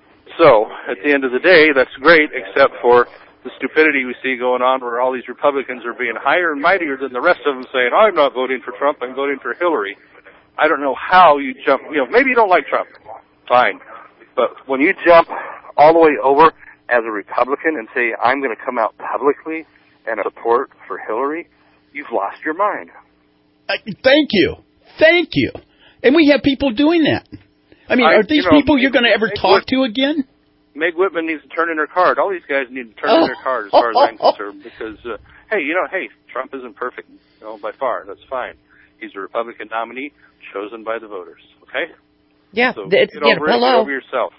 So at the end of the day, that's great, except for the stupidity we see going on where all these Republicans are being higher and mightier than the rest of them, saying, I'm not voting for Trump, I'm voting for Hillary. I don't know how you jump, maybe you don't like Trump, fine. But when you jump all the way over as a Republican and say, I'm going to come out publicly and support for Hillary, you've lost your mind. Thank you. And we have people doing that. I mean, are these people you're going to ever talk to again? Meg Whitman needs to turn in her card. All these guys need to turn in their card, as far as I'm concerned, because hey, Trump isn't perfect, by far. That's fine. He's a Republican nominee chosen by the voters. Okay. Yeah. So get over yourself.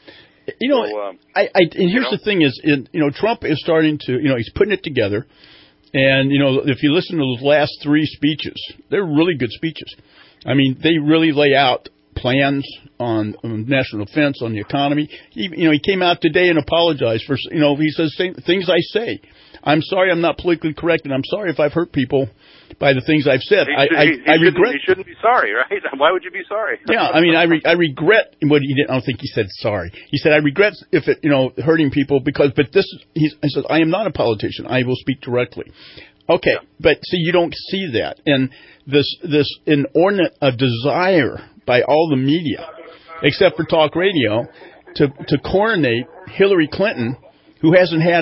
And here's the thing: is Trump is starting to, he's putting it together, and if you listen to those last three speeches, they're really good speeches. I mean, they really lay out plans on national defense, on the economy. He came out today and apologized for, he says things I say. I'm sorry I'm not politically correct, and I'm sorry if I've hurt people by the things I've said. I regret. You shouldn't be sorry, right? Why would you be sorry? Yeah, I mean, I regret what he did. I don't think he said sorry. He said I regret if it, hurting people because. But this, he says, I am not a politician. I will speak directly. Okay, but see, you don't see that, and this inordinate desire by all the media, except for talk radio, to coronate Hillary Clinton, who hasn't had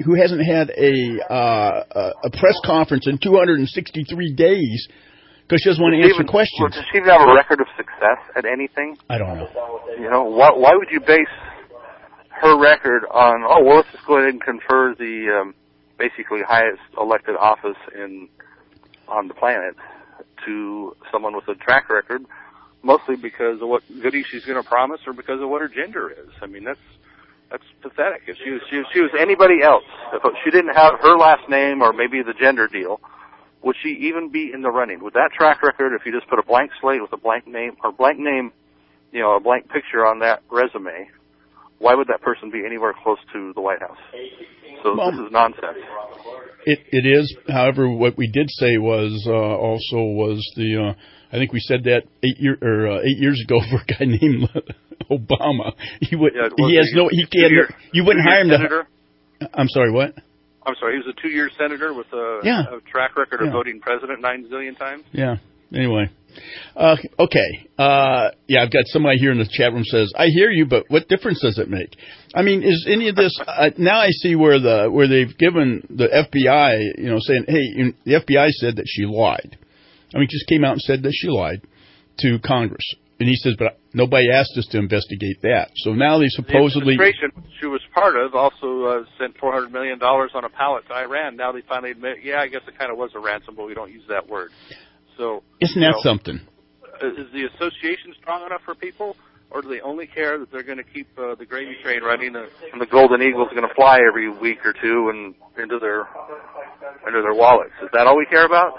a press conference in 263 days because she doesn't want to answer questions. Does she even have a record of success at anything? I don't know. Why would you base her record on? Oh, well, let's just go ahead and confer the basically highest elected office on the planet to someone with a track record, mostly because of what goodies she's going to promise or because of what her gender is. I mean, that's pathetic. If she was anybody else, if she didn't have her last name or maybe the gender deal, would she even be in the running? With that track record, if you just put a blank slate with a blank name, a blank picture on that resume, why would that person be anywhere close to the White House? So this is nonsense. It is. However, what we did say was the I think we said that 8 years ago for a guy named Obama. You wouldn't hire him senator? I'm sorry, what? I'm sorry, he was a 2-year senator with a track record of voting president 9 zillion times? Yeah. Anyway. Okay. I've got somebody here in the chat room says, I hear you, but what difference does it make? I mean, is any of this, now I see where they've given the FBI, saying, hey, the FBI said that she lied. I mean, just came out and said that she lied to Congress. And he says, but nobody asked us to investigate that. So now they supposedly... The administration she was part of also sent $400 million on a pallet to Iran. Now they finally admit, I guess it kind of was a ransom, but we don't use that word. So isn't that something? Is the association strong enough for people, or do they only care that they're going to keep the gravy train running and the Golden Eagles are going to fly every week or two and into their wallets? Is that all we care about?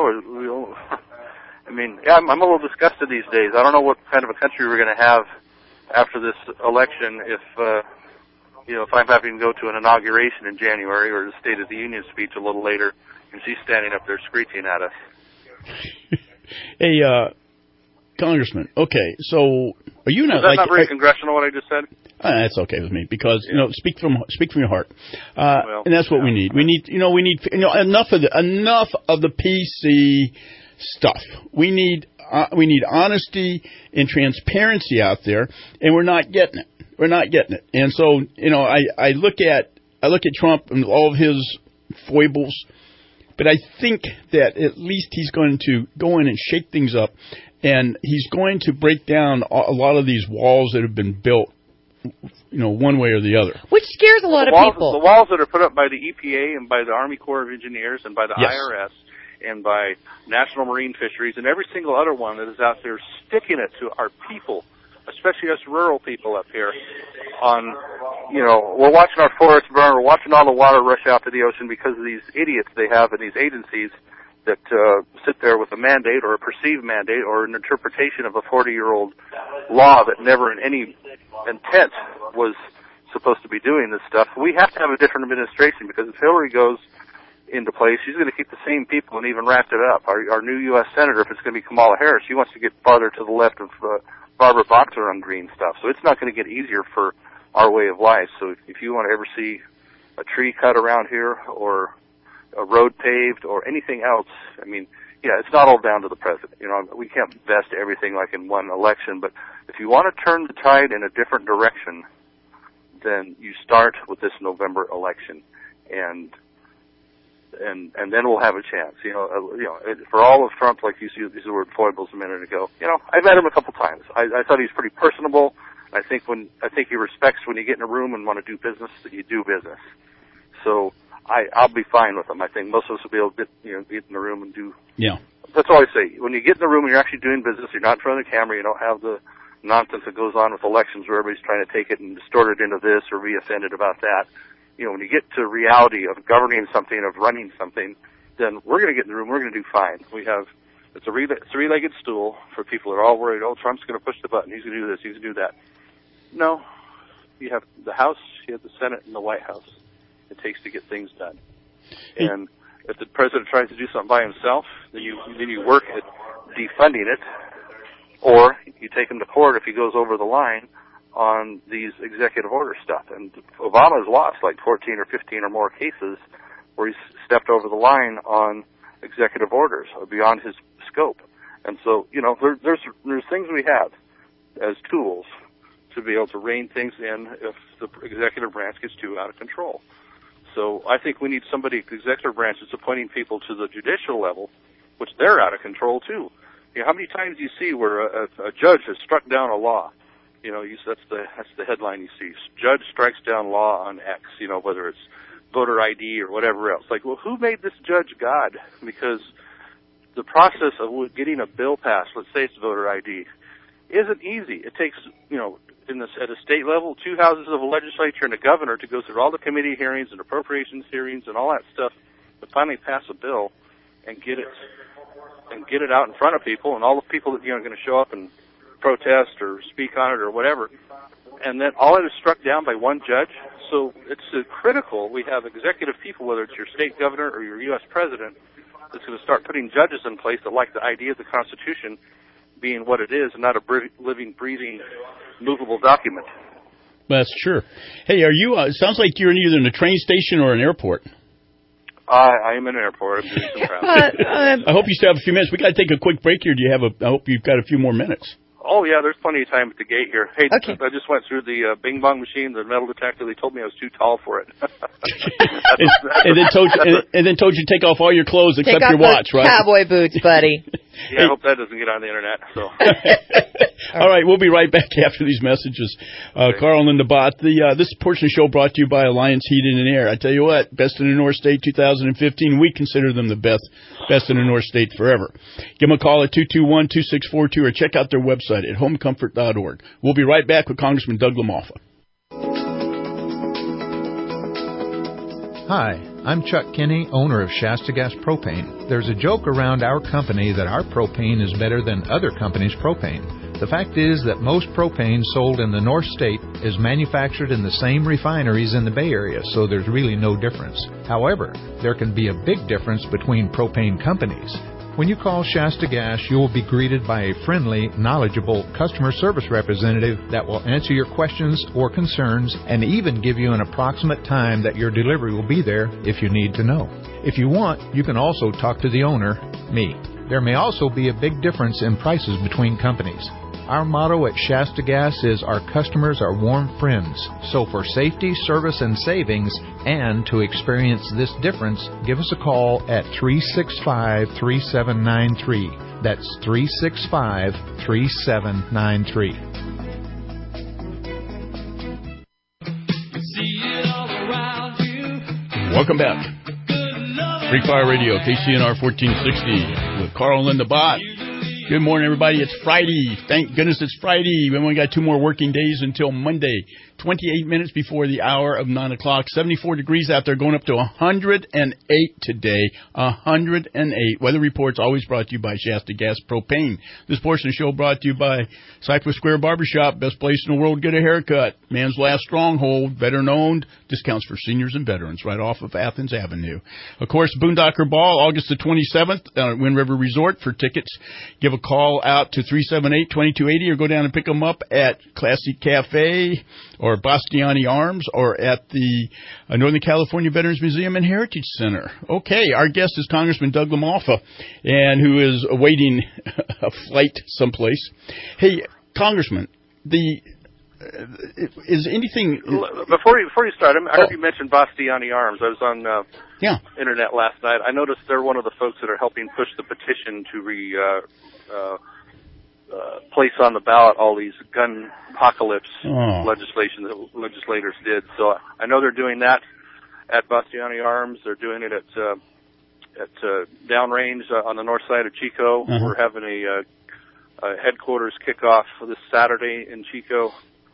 I'm a little disgusted these days. I don't know what kind of a country we're going to have after this election if I'm having to go to an inauguration in January or the State of the Union speech a little later and she's standing up there screeching at us. Hey, Congressman. Okay, so are you not? Is that not very congressional? What I just said? That's okay with me because speak from your heart, and that's what we need. We need enough of the PC stuff. We need honesty and transparency out there, and we're not getting it. And so I look at Trump and all of his foibles. But I think that at least he's going to go in and shake things up, and he's going to break down a lot of these walls that have been built, one way or the other. Which scares a lot of people. The walls that are put up by the EPA and by the Army Corps of Engineers and by the IRS and by National Marine Fisheries and every single other one that is out there sticking it to our people, especially us rural people up here, we're watching our forests burn, we're watching all the water rush out to the ocean because of these idiots they have in these agencies that sit there with a mandate or a perceived mandate or an interpretation of a 40-year-old law that never in any intent was supposed to be doing this stuff. We have to have a different administration because if Hillary goes into place, she's going to keep the same people and even ratchet it up. Our new U.S. Senator, if it's going to be Kamala Harris, she wants to get farther to the left of Barbara Boxer on green stuff. So it's not going to get easier for our way of life. So if you want to ever see a tree cut around here or a road paved or anything else, it's not all down to the president. We can't vest everything like in one election, but if you want to turn the tide in a different direction, then you start with this November election, and then we'll have a chance. For all of Trump, like you used the word foibles a minute ago. I've met him a couple times. I thought he was pretty personable. I think he respects when you get in a room and want to do business that you do business. So I'll be fine with him. I think most of us will be able to get in the room and do. Yeah. That's all I say. When you get in the room and you're actually doing business, you're not in front of the camera. You don't have the nonsense that goes on with elections where everybody's trying to take it and distort it into this or be offended about that. When you get to reality of governing something, of running something, then we're going to get in the room. We're going to do fine. It's a three-legged stool for people that are all worried, Trump's going to push the button. He's going to do this. He's going to do that. No. You have the House, you have the Senate, and the White House. It takes to get things done. And if the president tries to do something by himself, then you work at defunding it, or you take him to court if he goes over the line on these executive order stuff. And Obama's lost like 14 or 15 or more cases where he's stepped over the line on executive orders beyond his scope. And so, there's things we have as tools to be able to rein things in if the executive branch gets too out of control. So I think we need somebody, the executive branch, that's appointing people to the judicial level, which they're out of control too. How many times do you see where a judge has struck down a law? That's the headline you see. Judge strikes down law on X, whether it's voter ID or whatever else. Like, well, who made this judge God? Because the process of getting a bill passed, let's say it's voter ID, isn't easy. It takes, at a state level, 2 houses of a legislature and a governor to go through all the committee hearings and appropriations hearings and all that stuff to finally pass a bill and get it out in front of people, and all the people that are going to show up and protest or speak on it or whatever. And then all it is struck down by one judge. So it's critical we have executive people, whether it's your state governor or your U.S. president, that's going to start putting judges in place that like the idea of the Constitution being what it is and not a living, breathing, movable document. That's true. Hey, are you? Sounds like you're either in a train station or an airport. I am in an airport. I'm doing some travel. I hope you still have a few minutes. We got to take a quick break here. I hope you've got a few more minutes. Oh, yeah, there's plenty of time at the gate here. Hey, okay. I just went through the Bing Bong machine, the metal detector. They told me I was too tall for it. and then told you to take off all your clothes except your watch, right? Cowboy boots, buddy. Yeah, I hope that doesn't get on the internet. So. All right, we'll be right back after these messages. Carl and Linda Bott. This portion of the show brought to you by Alliance Heating and Air. I tell you what, Best in the North State 2015. We consider them the best in the North State forever. Give them a call at 221-2642 or check out their website at homecomfort.org. We'll be right back with Congressman Doug LaMalfa. Hi, I'm Chuck Kinney, owner of Shasta Gas Propane. There's a joke around our company that our propane is better than other companies' propane. The fact is that most propane sold in the North State is manufactured in the same refineries in the Bay Area, so there's really no difference. However, there can be a big difference between propane companies. When you call Shasta Gas, you will be greeted by a friendly, knowledgeable customer service representative that will answer your questions or concerns and even give you an approximate time that your delivery will be there if you need to know. If you want, you can also talk to the owner, me. There may also be a big difference in prices between companies. Our motto at Shasta Gas is our customers are warm friends. So for safety, service, and savings, and to experience this difference, give us a call at 365-3793. That's 365-3793. Welcome back. Free Fire Radio, KCNR 1460 with Carl and Linda Bott. Good morning, everybody. It's Friday. Thank goodness it's Friday. We only got 2 more working days until Monday. 28 minutes before the hour of 9 o'clock. 74 degrees out there, going up to 108 today. 108. Weather reports always brought to you by Shasta Gas Propane. This portion of the show brought to you by Cypress Square Barbershop. Best place in the world to get a haircut. Man's last stronghold. Veteran owned. Discounts for seniors and veterans right off of Athens Avenue. Of course, Boondocker Ball, August the 27th at Wind River Resort. For tickets, give a call out to 378-2280 or go down and pick them up at Classic Cafe or Bastiani Arms, or at the Northern California Veterans Museum and Heritage Center. Okay, our guest is Congressman Doug LaMalfa, and who is awaiting a flight someplace. Hey, Congressman, is anything... Before you start, I heard you mention Bastiani Arms. I was on internet last night. I noticed they're one of the folks that are helping push the petition to place on the ballot all these gun apocalypse Oh. legislation that legislators did. So I know they're doing that at Bastiani Arms. They're doing it at downrange on the north side of Chico. Uh-huh. We're having a headquarters kickoff this Saturday in Chico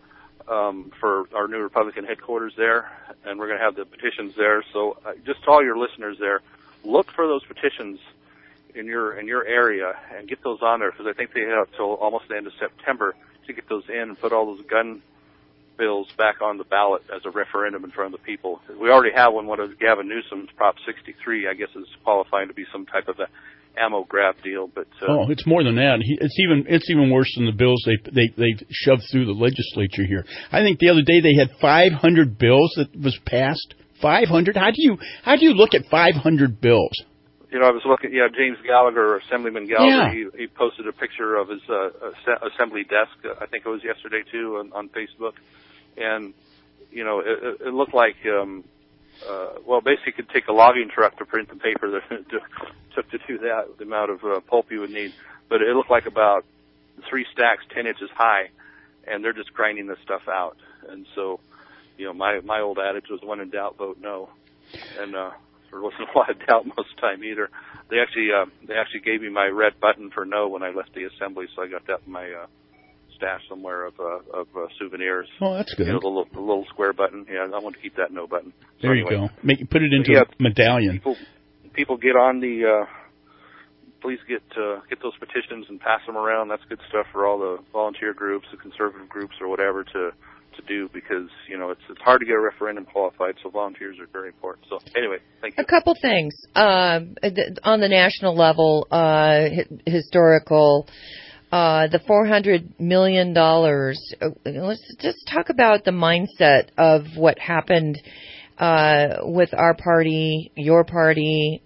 for our new Republican headquarters there, and we're going to have the petitions there. So just to all your listeners there, look for those petitions in your area and get those on there, because I think they have till almost the end of September to get those in and put all those gun bills back on the ballot as a referendum in front of the people. We already have one of Gavin Newsom's Prop 63, I guess, is qualifying to be some type of a ammo grab deal, but it's more than that. It's even worse than the bills they shoved through the legislature here. I think the other day they had 500 bills that was passed. 500. How do you look at 500 bills? I was looking. James Gallagher, Assemblyman Gallagher, he posted a picture of his assembly desk. I think it was yesterday too on Facebook, and it looked like basically you could take a logging truck to print the paper that it took to do that, the amount of pulp you would need. But it looked like about 3 stacks, 10 inches high, and they're just grinding this stuff out. And so, my old adage was, when in doubt, vote no. And there wasn't a lot of doubt most of the time either. They actually gave me my red button for no when I left the assembly, so I got that in my stash somewhere of souvenirs. Oh, that's good. The little square button. Yeah, I want to keep that no button. So there anyway, you go. Put it into a medallion. People get on the. Please get those petitions and pass them around. That's good stuff for all the volunteer groups, the conservative groups, or whatever to do, because it's hard to get a referendum qualified, so volunteers are very important. So anyway, thank you. A couple things on the national level, historical. The $400 million. Let's just talk about the mindset of what happened with our party, your party,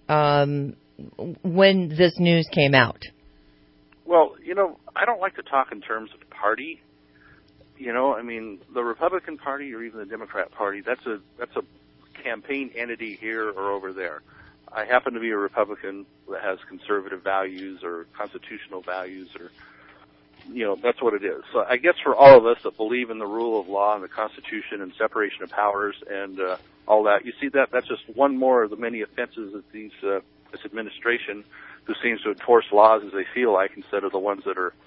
when this news came out. Well, I don't like to talk in terms of party. The Republican Party or even the Democrat Party, that's a campaign entity here or over there. I happen to be a Republican that has conservative values or constitutional values, or that's what it is. So I guess for all of us that believe in the rule of law and the Constitution and separation of powers and all that, you see that's just one more of the many offenses that this administration, who seems to enforce laws as they feel like instead of the ones that are,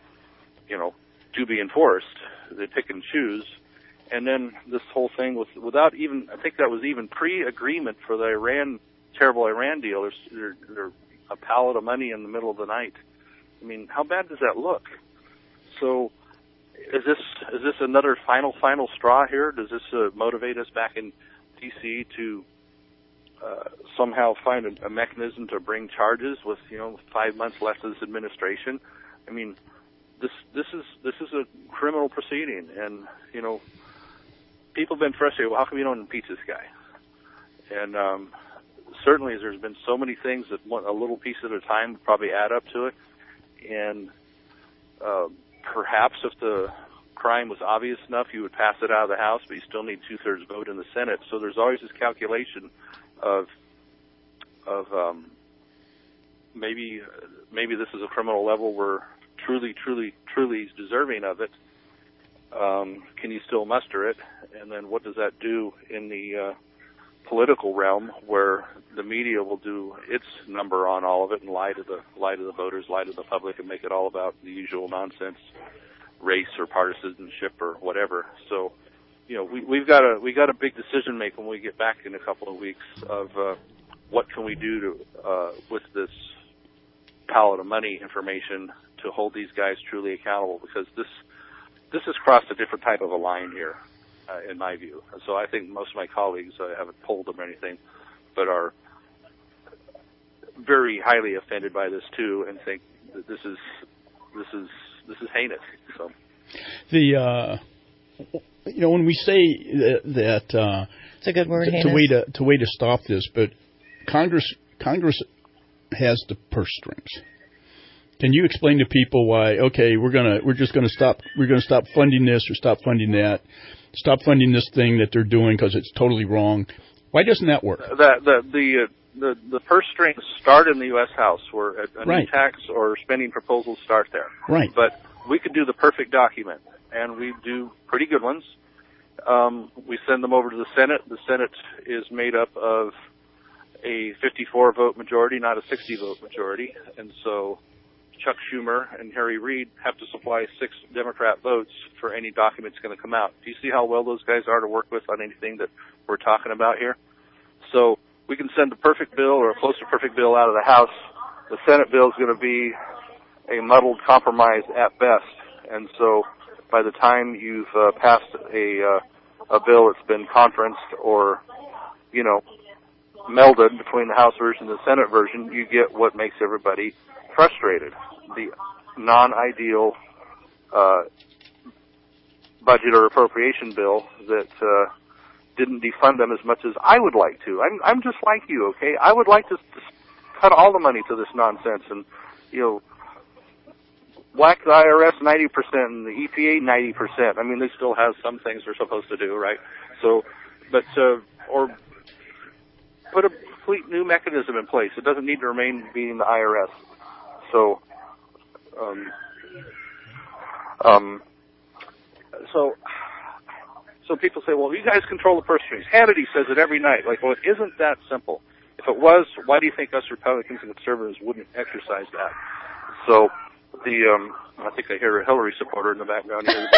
to be enforced. They pick and choose. And then this whole thing without even, I think that was even pre-agreement for the terrible Iran deal. There's a pallet of money in the middle of the night. I mean, how bad does that look? So is this another final straw here? Does this motivate us back in D.C. to somehow find a mechanism to bring charges with 5 months left of this administration? I mean, this is a criminal proceeding, and people have been frustrated. Well, how come you don't impeach this guy? And certainly, there's been so many things that a little piece at a time would probably add up to it, and perhaps if the crime was obvious enough, you would pass it out of the House, but you still need 2/3 vote in the Senate. So there's always this calculation of maybe this is a criminal level where truly is deserving of it. Can you still muster it? And then what does that do in the political realm, where the media will do its number on all of it and lie to the voters, lie to the public, and make it all about the usual nonsense, race or partisanship or whatever. So, we got a big decision to make when we get back in a couple of weeks of what can we do with this pallet of money information to hold these guys truly accountable, because this has crossed a different type of a line here, in my view. So I think most of my colleagues, I haven't polled them or anything, but are very highly offended by this too, and think that this is heinous. So when we say that it's a good word, to way to stop this, but Congress has the purse strings. Can you explain to people why? Okay, we're gonna stop funding this or stop funding that, stop funding this thing that they're doing because it's totally wrong. Why doesn't that work? The purse strings start in the U.S. House, where a new tax or spending proposals start there. Right. But we could do the perfect document, and we do pretty good ones. We send them over to the Senate. The Senate is made up of a 54-vote majority, not a 60-vote majority, and so Chuck Schumer and Harry Reid have to supply 6 Democrat votes for any document that's going to come out. Do you see how well those guys are to work with on anything that we're talking about here? So we can send a perfect bill or a close to perfect bill out of the House. The Senate bill is going to be a muddled compromise at best, and so by the time you've passed a bill that's been conferenced or, melded between the House version and the Senate version, you get what makes everybody frustrated. The non-ideal budget or appropriation bill that didn't defund them as much as I would like to. I'm just like you, okay? I would like to cut all the money to this nonsense and, whack the IRS 90% and the EPA 90%. I mean, they still have some things they're supposed to do, right? So, or put a complete new mechanism in place. It doesn't need to remain being the IRS. So, so people say, well, you guys control the purse strings. Hannity says it every night. Like, well, it isn't that simple. If it was, why do you think us Republicans and conservatives wouldn't exercise that? So, I think I hear a Hillary supporter in the background here.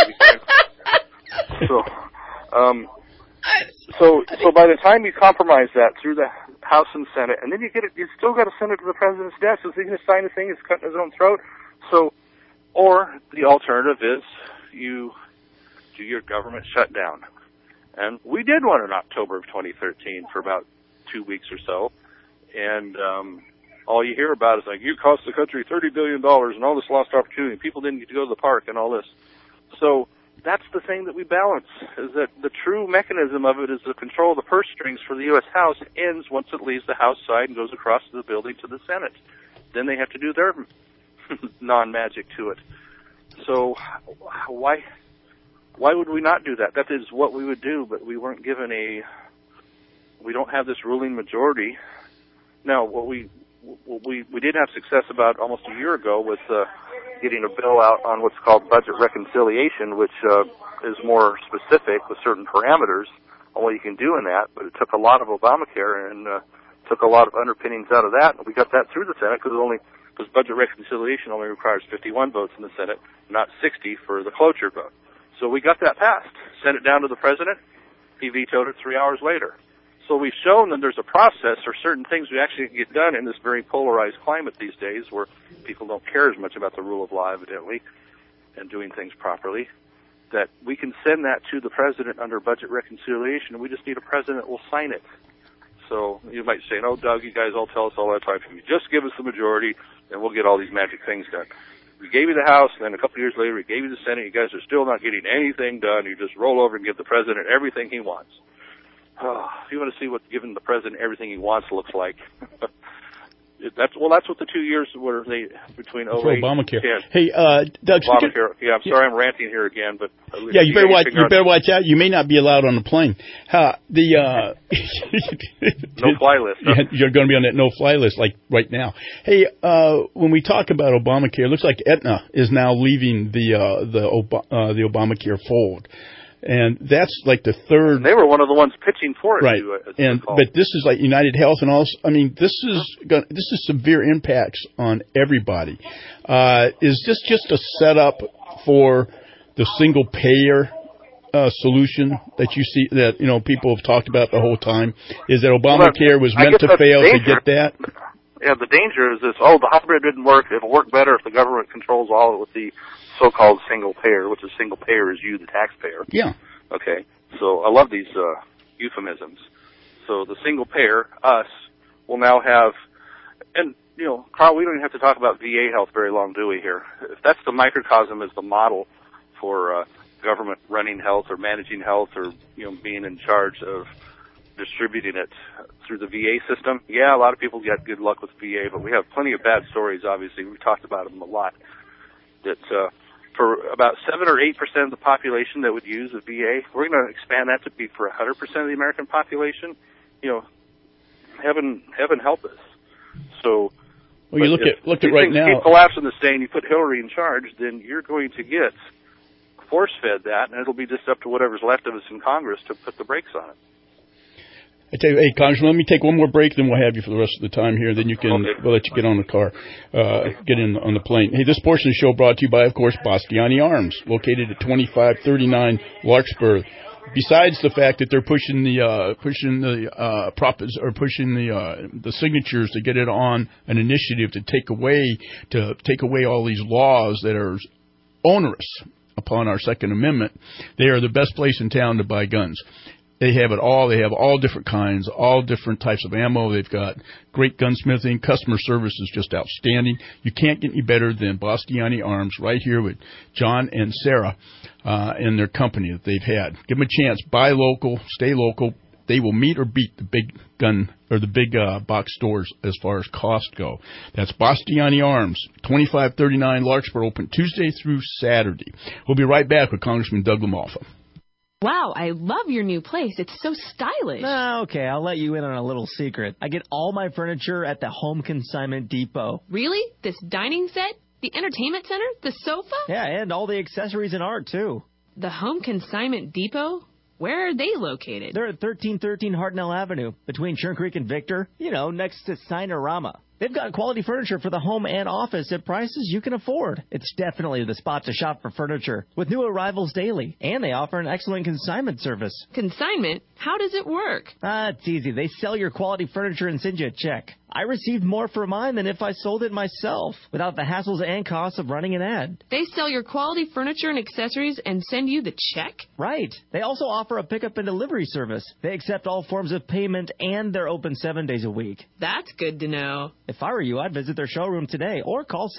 So by the time you compromise that through the House and Senate, and then you still got to send it to the president's desk. Is he going to sign the thing? He's cutting his own throat. So, or the alternative is you do your government shutdown. And we did one in October of 2013 for about 2 weeks or so. And, all you hear about is like, you cost the country $30 billion and all this lost opportunity. People didn't get to go to the park and all this. So that's the thing that we balance, is that the true mechanism of it is the control of the purse strings for the U.S. House ends once it leaves the House side and goes across the building to the Senate. Then they have to do their non-magic to it. So why would we not do that? That is what we would do, but we weren't given we don't have this ruling majority. Now, what we did have success about almost a year ago with getting a bill out on what's called budget reconciliation, which is more specific with certain parameters on what you can do in that. But it took a lot of Obamacare and took a lot of underpinnings out of that. And we got that through the Senate because budget reconciliation only requires 51 votes in the Senate, not 60 for the cloture vote. So we got that passed. Sent it down to the president. He vetoed it 3 hours later. So we've shown that there's a process or certain things we actually can get done in this very polarized climate these days where people don't care as much about the rule of law, evidently, and doing things properly, that we can send that to the president under budget reconciliation, and we just need a president that will sign it. So you might say, no, Doug, you guys all tell us all that time. You just give us the majority, and we'll get all these magic things done. We gave you the House, and then a couple of years later we gave you the Senate. You guys are still not getting anything done. You just roll over and give the president everything he wants. If you want to see what giving the president everything he wants looks like, that's what the 2 years were between 08 Obamacare. and 10. Hey, Doug, Obamacare. Yeah, I'm sorry I'm ranting here again, but yeah, you better watch out. You may not be allowed on the plane. no fly list. Huh? Yeah, you're going to be on that no fly list like right now. Hey, when we talk about Obamacare, it looks like Aetna is now leaving the Obamacare fold. And that's like the third. And they were one of the ones pitching for it, right? Too, but this is like United Health and all. I mean, this is severe impacts on everybody. Is this just a setup for the single payer solution that you see that people have talked about the whole time? Is that Obamacare was meant to fail to get that? Yeah, the danger is this. Oh, the hybrid didn't work. It'll work better if the government controls all of it with the so-called single payer, which is single payer is you, the taxpayer. Yeah. Okay. So I love these euphemisms. So the single payer, us, will now have, and Carl, we don't even have to talk about VA health very long, do we? Here, if that's the microcosm as the model for government running health or managing health or being in charge of distributing it through the VA system. Yeah, a lot of people get good luck with VA, but we have plenty of bad stories, obviously. We've talked about them a lot. That for about 7 or 8% of the population that would use a VA, we're going to expand that to be for 100% of the American population. Heaven help us. So Well, you look at right things now. keep collapsing the state and you put Hillary in charge, then you're going to get force-fed that, and it'll be just up to whatever's left of us in Congress to put the brakes on it. I tell you, hey, Congressman, let me take one more break, then we'll have you for the rest of the time here. Then we'll let you get on the car, get in on the plane. Hey, this portion of the show brought to you by, of course, Bastiani Arms, located at 2539 Larkspur. Besides the fact that they're pushing the signatures to get it on an initiative to take away all these laws that are onerous upon our Second Amendment, they are the best place in town to buy guns. They have it all. They have all different kinds, all different types of ammo. They've got great gunsmithing. Customer service is just outstanding. You can't get any better than Bastiani Arms right here with John and Sarah and their company that they've had. Give them a chance. Buy local. Stay local. They will meet or beat the big gun or the big box stores as far as cost go. That's Bastiani Arms, 2539 Larkspur, open Tuesday through Saturday. We'll be right back with Congressman Doug LaMalfa. Wow, I love your new place. It's so stylish. Okay, I'll let you in on a little secret. I get all my furniture at the Home Consignment Depot. Really? This dining set? The entertainment center? The sofa? Yeah, and all the accessories and art, too. The Home Consignment Depot? Where are they located? They're at 1313 Hartnell Avenue, between Churn Creek and Victor, next to Sinorama. They've got quality furniture for the home and office at prices you can afford. It's definitely the spot to shop for furniture, with new arrivals daily. And they offer an excellent consignment service. Consignment? How does it work? It's easy. They sell your quality furniture and send you a check. I received more for mine than if I sold it myself, without the hassles and costs of running an ad. They sell your quality furniture and accessories and send you the check? Right. They also offer a pickup and delivery service. They accept all forms of payment, and they're open 7 days a week. That's good to know. If I were you, I'd visit their showroom today or call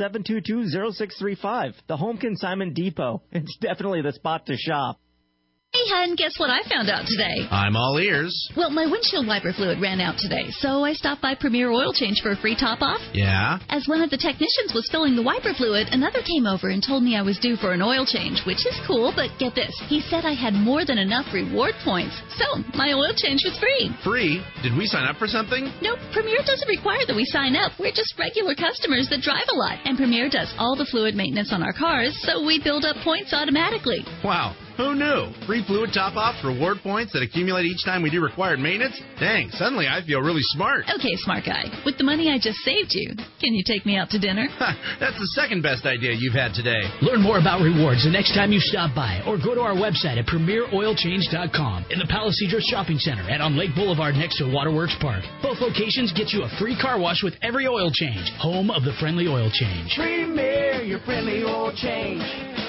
722-0635, the Home Consignment Depot. It's definitely the spot to shop. Hey, hun, guess what I found out today? I'm all ears. Well, my windshield wiper fluid ran out today, so I stopped by Premier Oil Change for a free top-off. Yeah? As one of the technicians was filling the wiper fluid, another came over and told me I was due for an oil change, which is cool, but get this. He said I had more than enough reward points, so my oil change was free. Free? Did we sign up for something? Nope, Premier doesn't require that we sign up. We're just regular customers that drive a lot, and Premier does all the fluid maintenance on our cars, so we build up points automatically. Wow. Who knew? Free fluid top-offs, reward points that accumulate each time we do required maintenance? Dang, suddenly I feel really smart. Okay, smart guy. With the money I just saved you, can you take me out to dinner? That's the second best idea you've had today. Learn more about rewards the next time you stop by or go to our website at premieroilchange.com in the Palisadro Shopping Center and on Lake Boulevard next to Waterworks Park. Both locations get you a free car wash with every oil change. Home of the friendly oil change. Premier, your friendly oil change.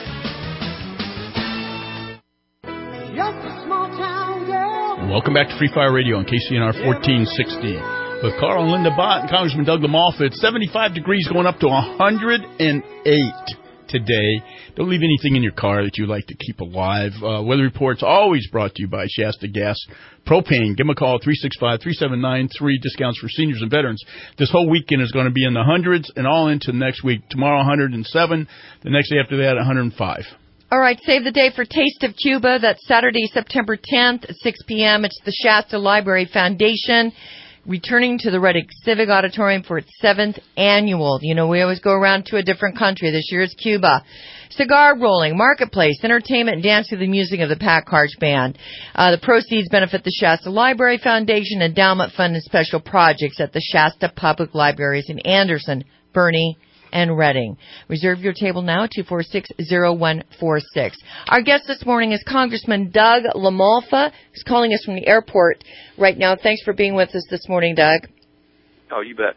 Just a small town girl. Welcome back to Free Fire Radio on KCNR 1460 with Carl and Linda Bott and Congressman Doug LaMalfa. It's 75 degrees going up to 108 today. Don't leave anything in your car that you like to keep alive. Weather reports always brought to you by Shasta Gas Propane. Give them a call, 365-3793, discounts for seniors and veterans. This whole weekend is going to be in the hundreds and all into next week. Tomorrow, 107. The next day after that, 105. All right, save the day for Taste of Cuba. That's Saturday, September 10th at 6 p.m. It's the Shasta Library Foundation returning to the Reddick Civic Auditorium for its 7th annual. You know, we always go around to a different country. This year is Cuba. Cigar rolling, marketplace, entertainment, and dance to the music of the Pat Karch Band. The proceeds benefit the Shasta Library Foundation, Endowment Fund, and special projects at the Shasta Public Libraries in Anderson, Bernie, and Reading. Reserve your table now at 246-0146. Our guest this morning is Congressman Doug LaMalfa, who's calling us from the airport right now. Thanks for being with us this morning, Doug. Oh, you bet.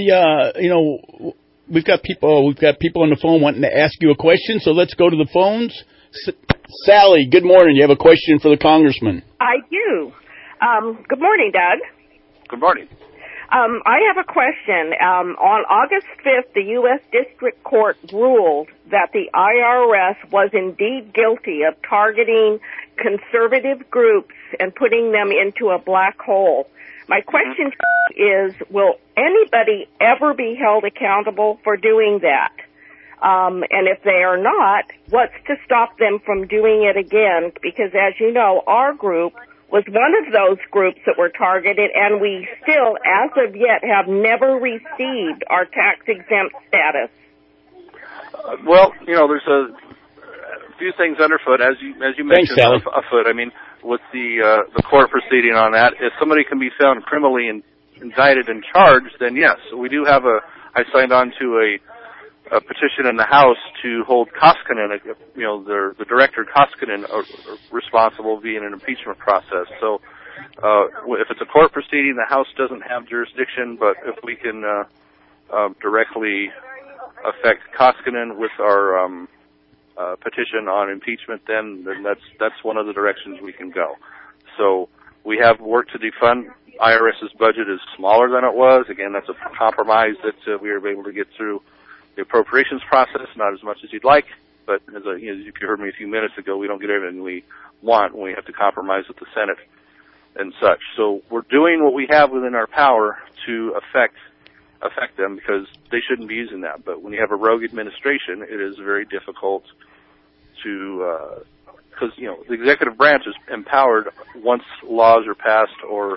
We've got people on the phone wanting to ask you a question, so let's go to the phones. Sally, good morning. You have a question for the congressman. I do. Good morning, Doug. Good morning. I have a question. On August 5th, the U.S. District Court ruled that the IRS was indeed guilty of targeting conservative groups and putting them into a black hole. My question is, will anybody ever be held accountable for doing that? And if they are not, what's to stop them from doing it again? Because as you know, our group was one of those groups that were targeted, and we still, as of yet, have never received our tax-exempt status. Well, there's a few things underfoot, as you mentioned. Thanks, afoot. I mean, with the court proceeding on that, if somebody can be found criminally indicted and charged, then yes, we do have I signed on to a petition in the House to hold Koskinen, the director Koskinen, responsible via an impeachment process. So, if it's a court proceeding, the House doesn't have jurisdiction, but if we can directly affect Koskinen with our petition on impeachment, then that's one of the directions we can go. So we have work to defund. IRS's budget is smaller than it was. Again, that's a compromise that we were able to get through the appropriations process, not as much as you'd like, but as you heard me a few minutes ago, we don't get everything we want when we have to compromise with the Senate and such. So we're doing what we have within our power to affect them, because they shouldn't be using that. But when you have a rogue administration, it is very difficult to, because the executive branch is empowered once laws are passed or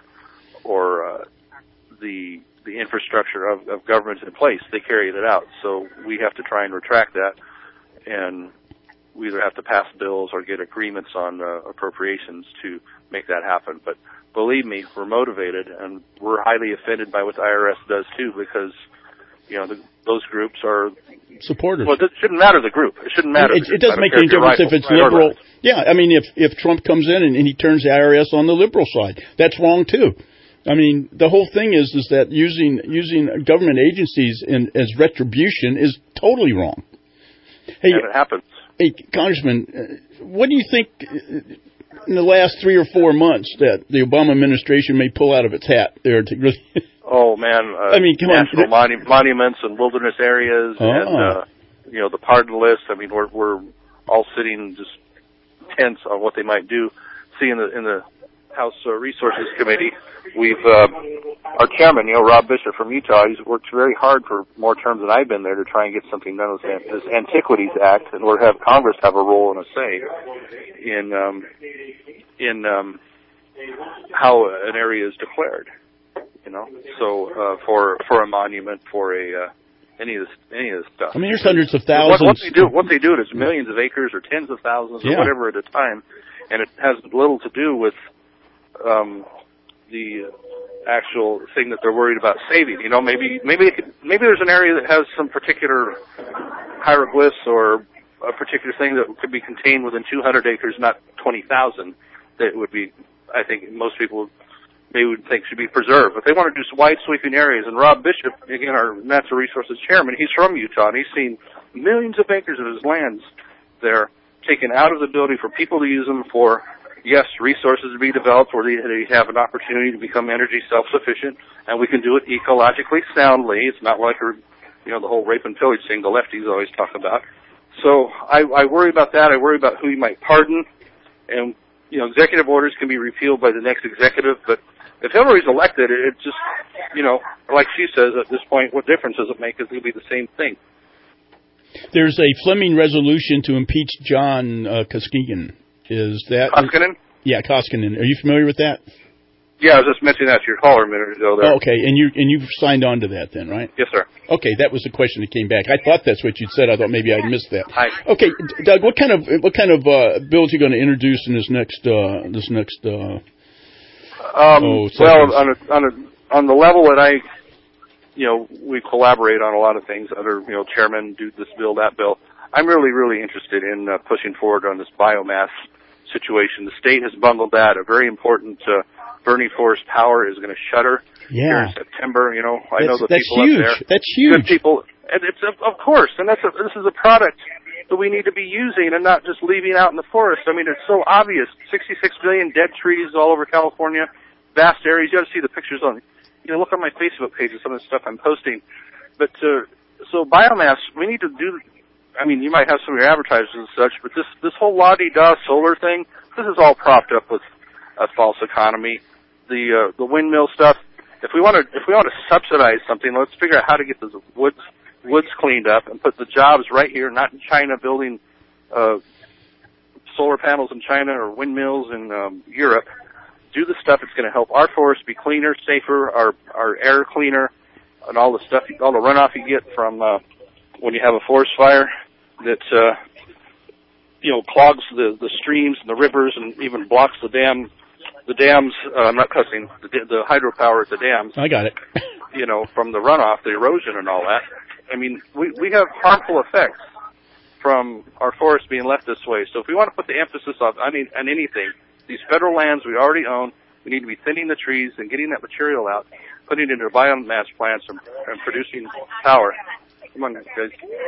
the infrastructure of government's in place. They carry that out. So we have to try and retract that, and we either have to pass bills or get agreements on appropriations to make that happen. But believe me, we're motivated, and we're highly offended by what the IRS does too, because those groups are supporters. Well, it shouldn't matter the group. It shouldn't matter. It doesn't make any difference if it's liberal. Yeah, I mean, if Trump comes in and he turns the IRS on the liberal side, that's wrong too. I mean, the whole thing is that using government agencies as retribution is totally wrong. Hey, and it happens. Hey, Congressman, what do you think in the last 3 or 4 months that the Obama administration may pull out of its hat there to really? Oh man, I mean, come national monuments and wilderness areas, and the pardon list. I mean, we're all sitting just tense on what they might do. See, in the House Resources Committee, we've our chairman, Rob Bishop from Utah, he's worked very hard for more terms than I've been there to try and get something done with this Antiquities Act, and we'll have Congress have a role and a say in how an area is declared. So for a monument, for any of this stuff. I mean, there's hundreds of thousands. What they do is millions of acres or tens of thousands or whatever at a time, and it has little to do with the actual thing that they're worried about saving. Maybe there's an area that has some particular hieroglyphs or a particular thing that could be contained within 200 acres, not 20,000. That would be, I think, most people maybe would think should be preserved. But they want to do wide sweeping areas. And Rob Bishop, again, our Natural Resources Chairman, he's from Utah, and he's seen millions of acres of his lands there taken out of the ability for people to use them for, yes, resources to be developed where they have an opportunity to become energy self-sufficient, and we can do it ecologically soundly. It's not like the whole rape and pillage thing the lefties always talk about. So I worry about that. I worry about who you might pardon. And, executive orders can be repealed by the next executive, but if Hillary's elected, it just, like she says at this point, what difference does it make? It's going to be the same thing. There's a Fleming resolution to impeach John Koskinen. Is that Koskinen? Yeah, Koskinen. Are you familiar with that? Yeah, I was just mentioning that to your caller a minute ago there. Oh, okay, and you've signed on to that then, right? Yes, sir. Okay, that was the question that came back. I thought that's what you'd said. I thought maybe I'd missed that. Hi. Okay, Doug, what kind of bills are you going to introduce in this next on the level that we collaborate on a lot of things. Other, chairmen do this bill, that bill. I'm really, really interested in pushing forward on this biomass situation. The state has bundled that. A very important Bernie Forest Power is going to shutter here in September. I know the people huge. up there. That's huge. Good people, and it's of course, and this is a product that we need to be using and not just leaving out in the forest. I mean, it's so obvious. 66 billion dead trees all over California, vast areas. You got to see the pictures on. Look on my Facebook page and some of the stuff I'm posting. But so biomass, we need to do. I mean, you might have some of your advertisers and such, but this whole la-di-da solar thing, this is all propped up with a false economy. The windmill stuff. If we want to subsidize something, let's figure out how to get those woods cleaned up and put the jobs right here, not in China building solar panels in China or windmills in Europe, do the stuff that's going to help our forests be cleaner, safer, our air cleaner, and all the stuff, all the runoff you get from when you have a forest fire that clogs the streams and the rivers and even blocks the dams. I'm not cussing. The hydropower at the dams. I got it. From the runoff, the erosion and all that. I mean, we have harmful effects from our forests being left this way. So if we want to put the emphasis on anything, these federal lands we already own, we need to be thinning the trees and getting that material out, putting it into biomass plants and producing power. Come on, guys.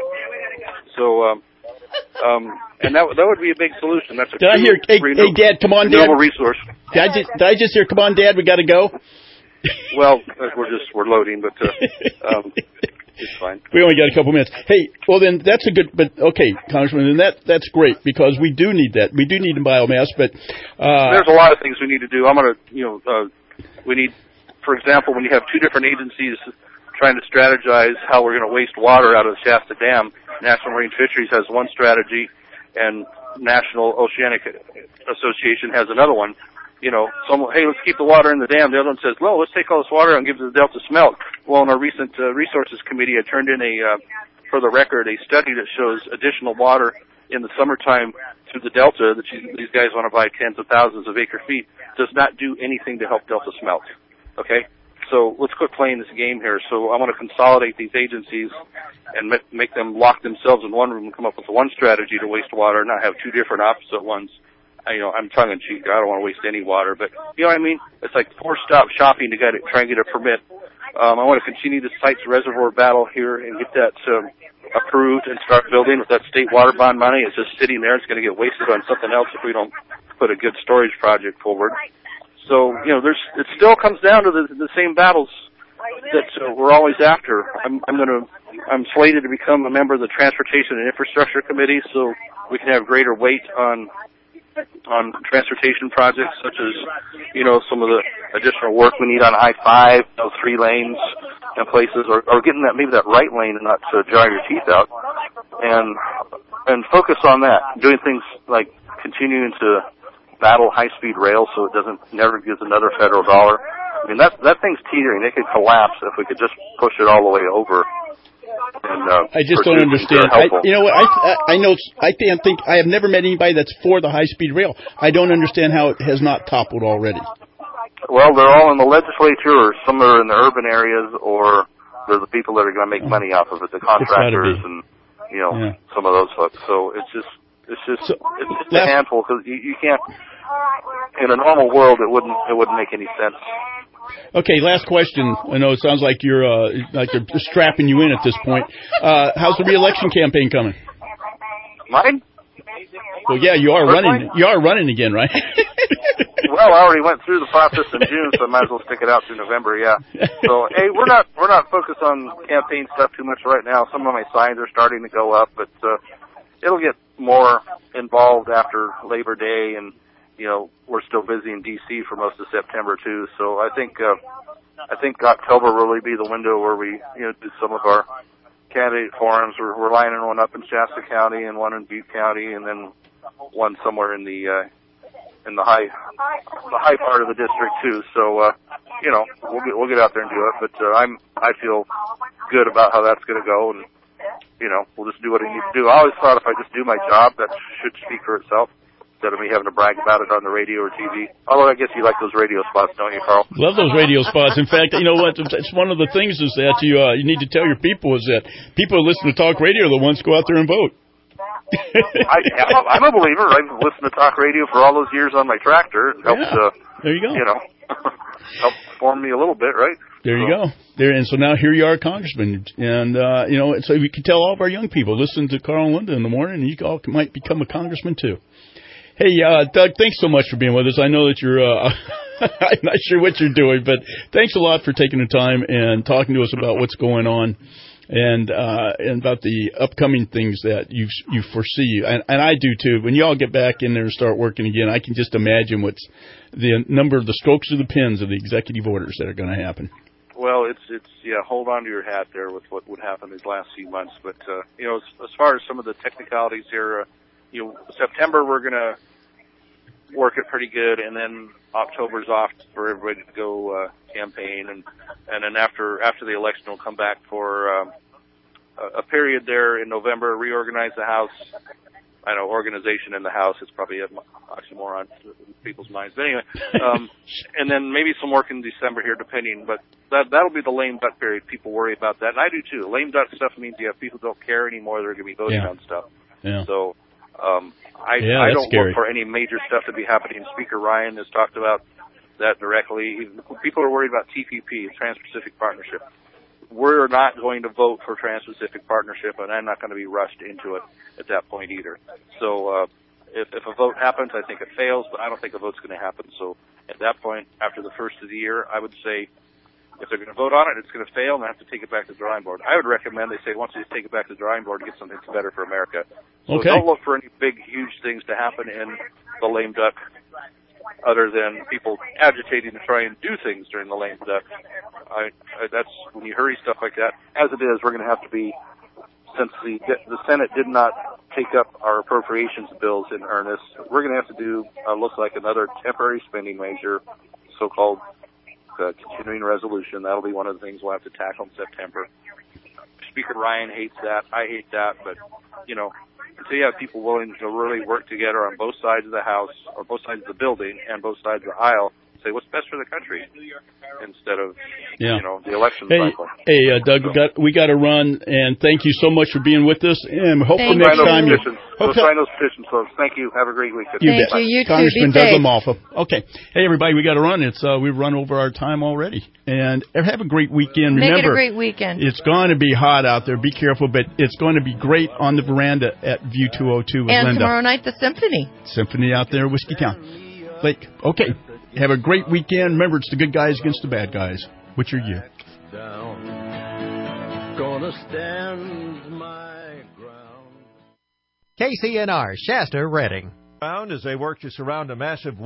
So, and that would be a big solution. That's a Did I hear? Hey, Dad, come on, Dad. Resource. Did I just hear? Come on, Dad, we got to go. Well, we're loading, but it's fine. We only got a couple minutes. Hey, well then that's a good. But okay, Congressman, and that's great because we do need that. We do need biomass, but there's a lot of things we need to do. I'm gonna, we need, for example, when you have two different agencies trying to strategize how we're going to waste water out of the Shasta Dam, National Marine Fisheries has one strategy, and National Oceanic Association has another one. Hey, let's keep the water in the dam. The other one says, well, let's take all this water and give it to the Delta Smelt. Well, in our recent resources committee, I turned in for the record, a study that shows additional water in the summertime through the Delta that these guys want to buy tens of thousands of acre feet does not do anything to help Delta Smelt. Okay? So let's quit playing this game here. So I want to consolidate these agencies and make them lock themselves in one room and come up with one strategy to waste water, not have two different opposite ones. I'm tongue-in-cheek. I don't want to waste any water, but you know what I mean? It's like four-stop shopping to try and get a permit. I want to continue the Sites Reservoir battle here and get that approved and start building with that state water bond money. It's just sitting there. It's going to get wasted on something else if we don't put a good storage project forward. So, it still comes down to the same battles that we're always after. I'm slated to become a member of the Transportation and Infrastructure Committee so we can have greater weight on transportation projects such as, some of the additional work we need on I-5, 3 lanes and places, or getting maybe that right lane and not jarring your teeth out, and focus on that, doing things like continuing to battle high-speed rail so it never gives another federal dollar. I mean, that thing's teetering. It could collapse if we could just push it all the way over. And, I just don't understand. I have never met anybody that's for the high-speed rail. I don't understand how it has not toppled already. Well, they're all in the legislature, or some are in the urban areas, or they're the people that are going to make money off of it, the contractors and some of those folks. So it's just a handful because you can't. In a normal world, it wouldn't make any sense. Okay, last question. I know it sounds like you're strapping you in at this point. How's the re-election campaign coming? Mine? Well, yeah, you are running. You are running again, right? Well, I already went through the process in June, so I might as well stick it out through November. Yeah. So, hey, we're not focused on campaign stuff too much right now. Some of my signs are starting to go up, but it'll get more involved after Labor Day, and we're still busy in D.C. for most of September too. So I think October will really be the window where we do some of our candidate forums. We're lining one up in Shasta County and one in Butte County, and then one somewhere in the high part of the district too. So we'll get out there and do it. But I feel good about how that's going to go, and we'll just do what I need to do. I always thought if I just do my job, that should speak for itself, instead of me having to brag about it on the radio or TV. Although I guess you like those radio spots, don't you, Carl? Love those radio spots. In fact, you know what? It's one of the things is that you need to tell your people is that people who listen to talk radio are the ones who go out there and vote. I'm a believer. I've listened to talk radio for all those years on my tractor. It helps, there you go. Helps form me a little bit, right? There you go. And so now here you are, Congressman. And, so we can tell all of our young people, listen to Carl and Linda in the morning, and you all might become a congressman too. Hey, Doug, thanks so much for being with us. I know that you're, I'm not sure what you're doing, but thanks a lot for taking the time and talking to us about what's going on and about the upcoming things that you foresee. And I do too. When you all get back in there and start working again, I can just imagine what's the number of the strokes of the pens of the executive orders that are going to happen. Well, it's hold on to your hat there with what would happen these last few months. But, as far as some of the technicalities here, September we're work it pretty good, and then October's off for everybody to go campaign, and then after the election, we'll come back for a period there in November, reorganize the House. I know organization in the House is probably actually more on people's minds, but anyway, and then maybe some work in December here, depending. But that'll be the lame duck period. People worry about that, and I do too. Lame duck stuff means you have people who don't care anymore; they're going to be voting on stuff. Yeah. So I don't scary. look for any major stuff to be happening. Speaker Ryan has talked about that directly. People are worried about TPP, Trans-Pacific Partnership. We're not going to vote for Trans-Pacific Partnership, and I'm not going to be rushed into it at that point either. So if a vote happens, I think it fails, but I don't think a vote's going to happen. So at that point, after the first of the year, I would say if they're going to vote on it, it's going to fail, and they have to take it back to the drawing board. I would recommend they say once they take it back to the drawing board, get something better for America. So don't look for any big, huge things to happen in the lame duck, other than people agitating to try and do things during the lame duck. That's when you hurry stuff like that. As it is, we're going to have to be, since the Senate did not take up our appropriations bills in earnest, we're going to have to do, looks like another temporary spending measure, so-called continuing resolution. That'll be one of the things we'll have to tackle in September. Speaker Ryan hates that. I hate that. But, until you have people willing to really work together on both sides of the House, or both sides of the building, and both sides of the aisle, say what's best for the country instead of the election cycle. Hey, Doug, we got to run, and thank you so much for being with us. And hopefully next time We'll sign those petitions, folks. Thank you. Have a great weekend. You bet. You Congressman too. Doug LaMalfa. Okay. Hey, everybody, we got to run. We've run over our time already. And have a great weekend. Make Remember, it a great weekend. It's going to be hot out there. Be careful, but it's going to be great on the veranda at View 202 with and Linda. Tomorrow night, the symphony. Symphony out there, Whiskey Town. Okay. Have a great weekend. Remember, it's the good guys against the bad guys. Which are you? Gonna stand my ground. KCNR, Shasta, Redding. As they work to surround a massive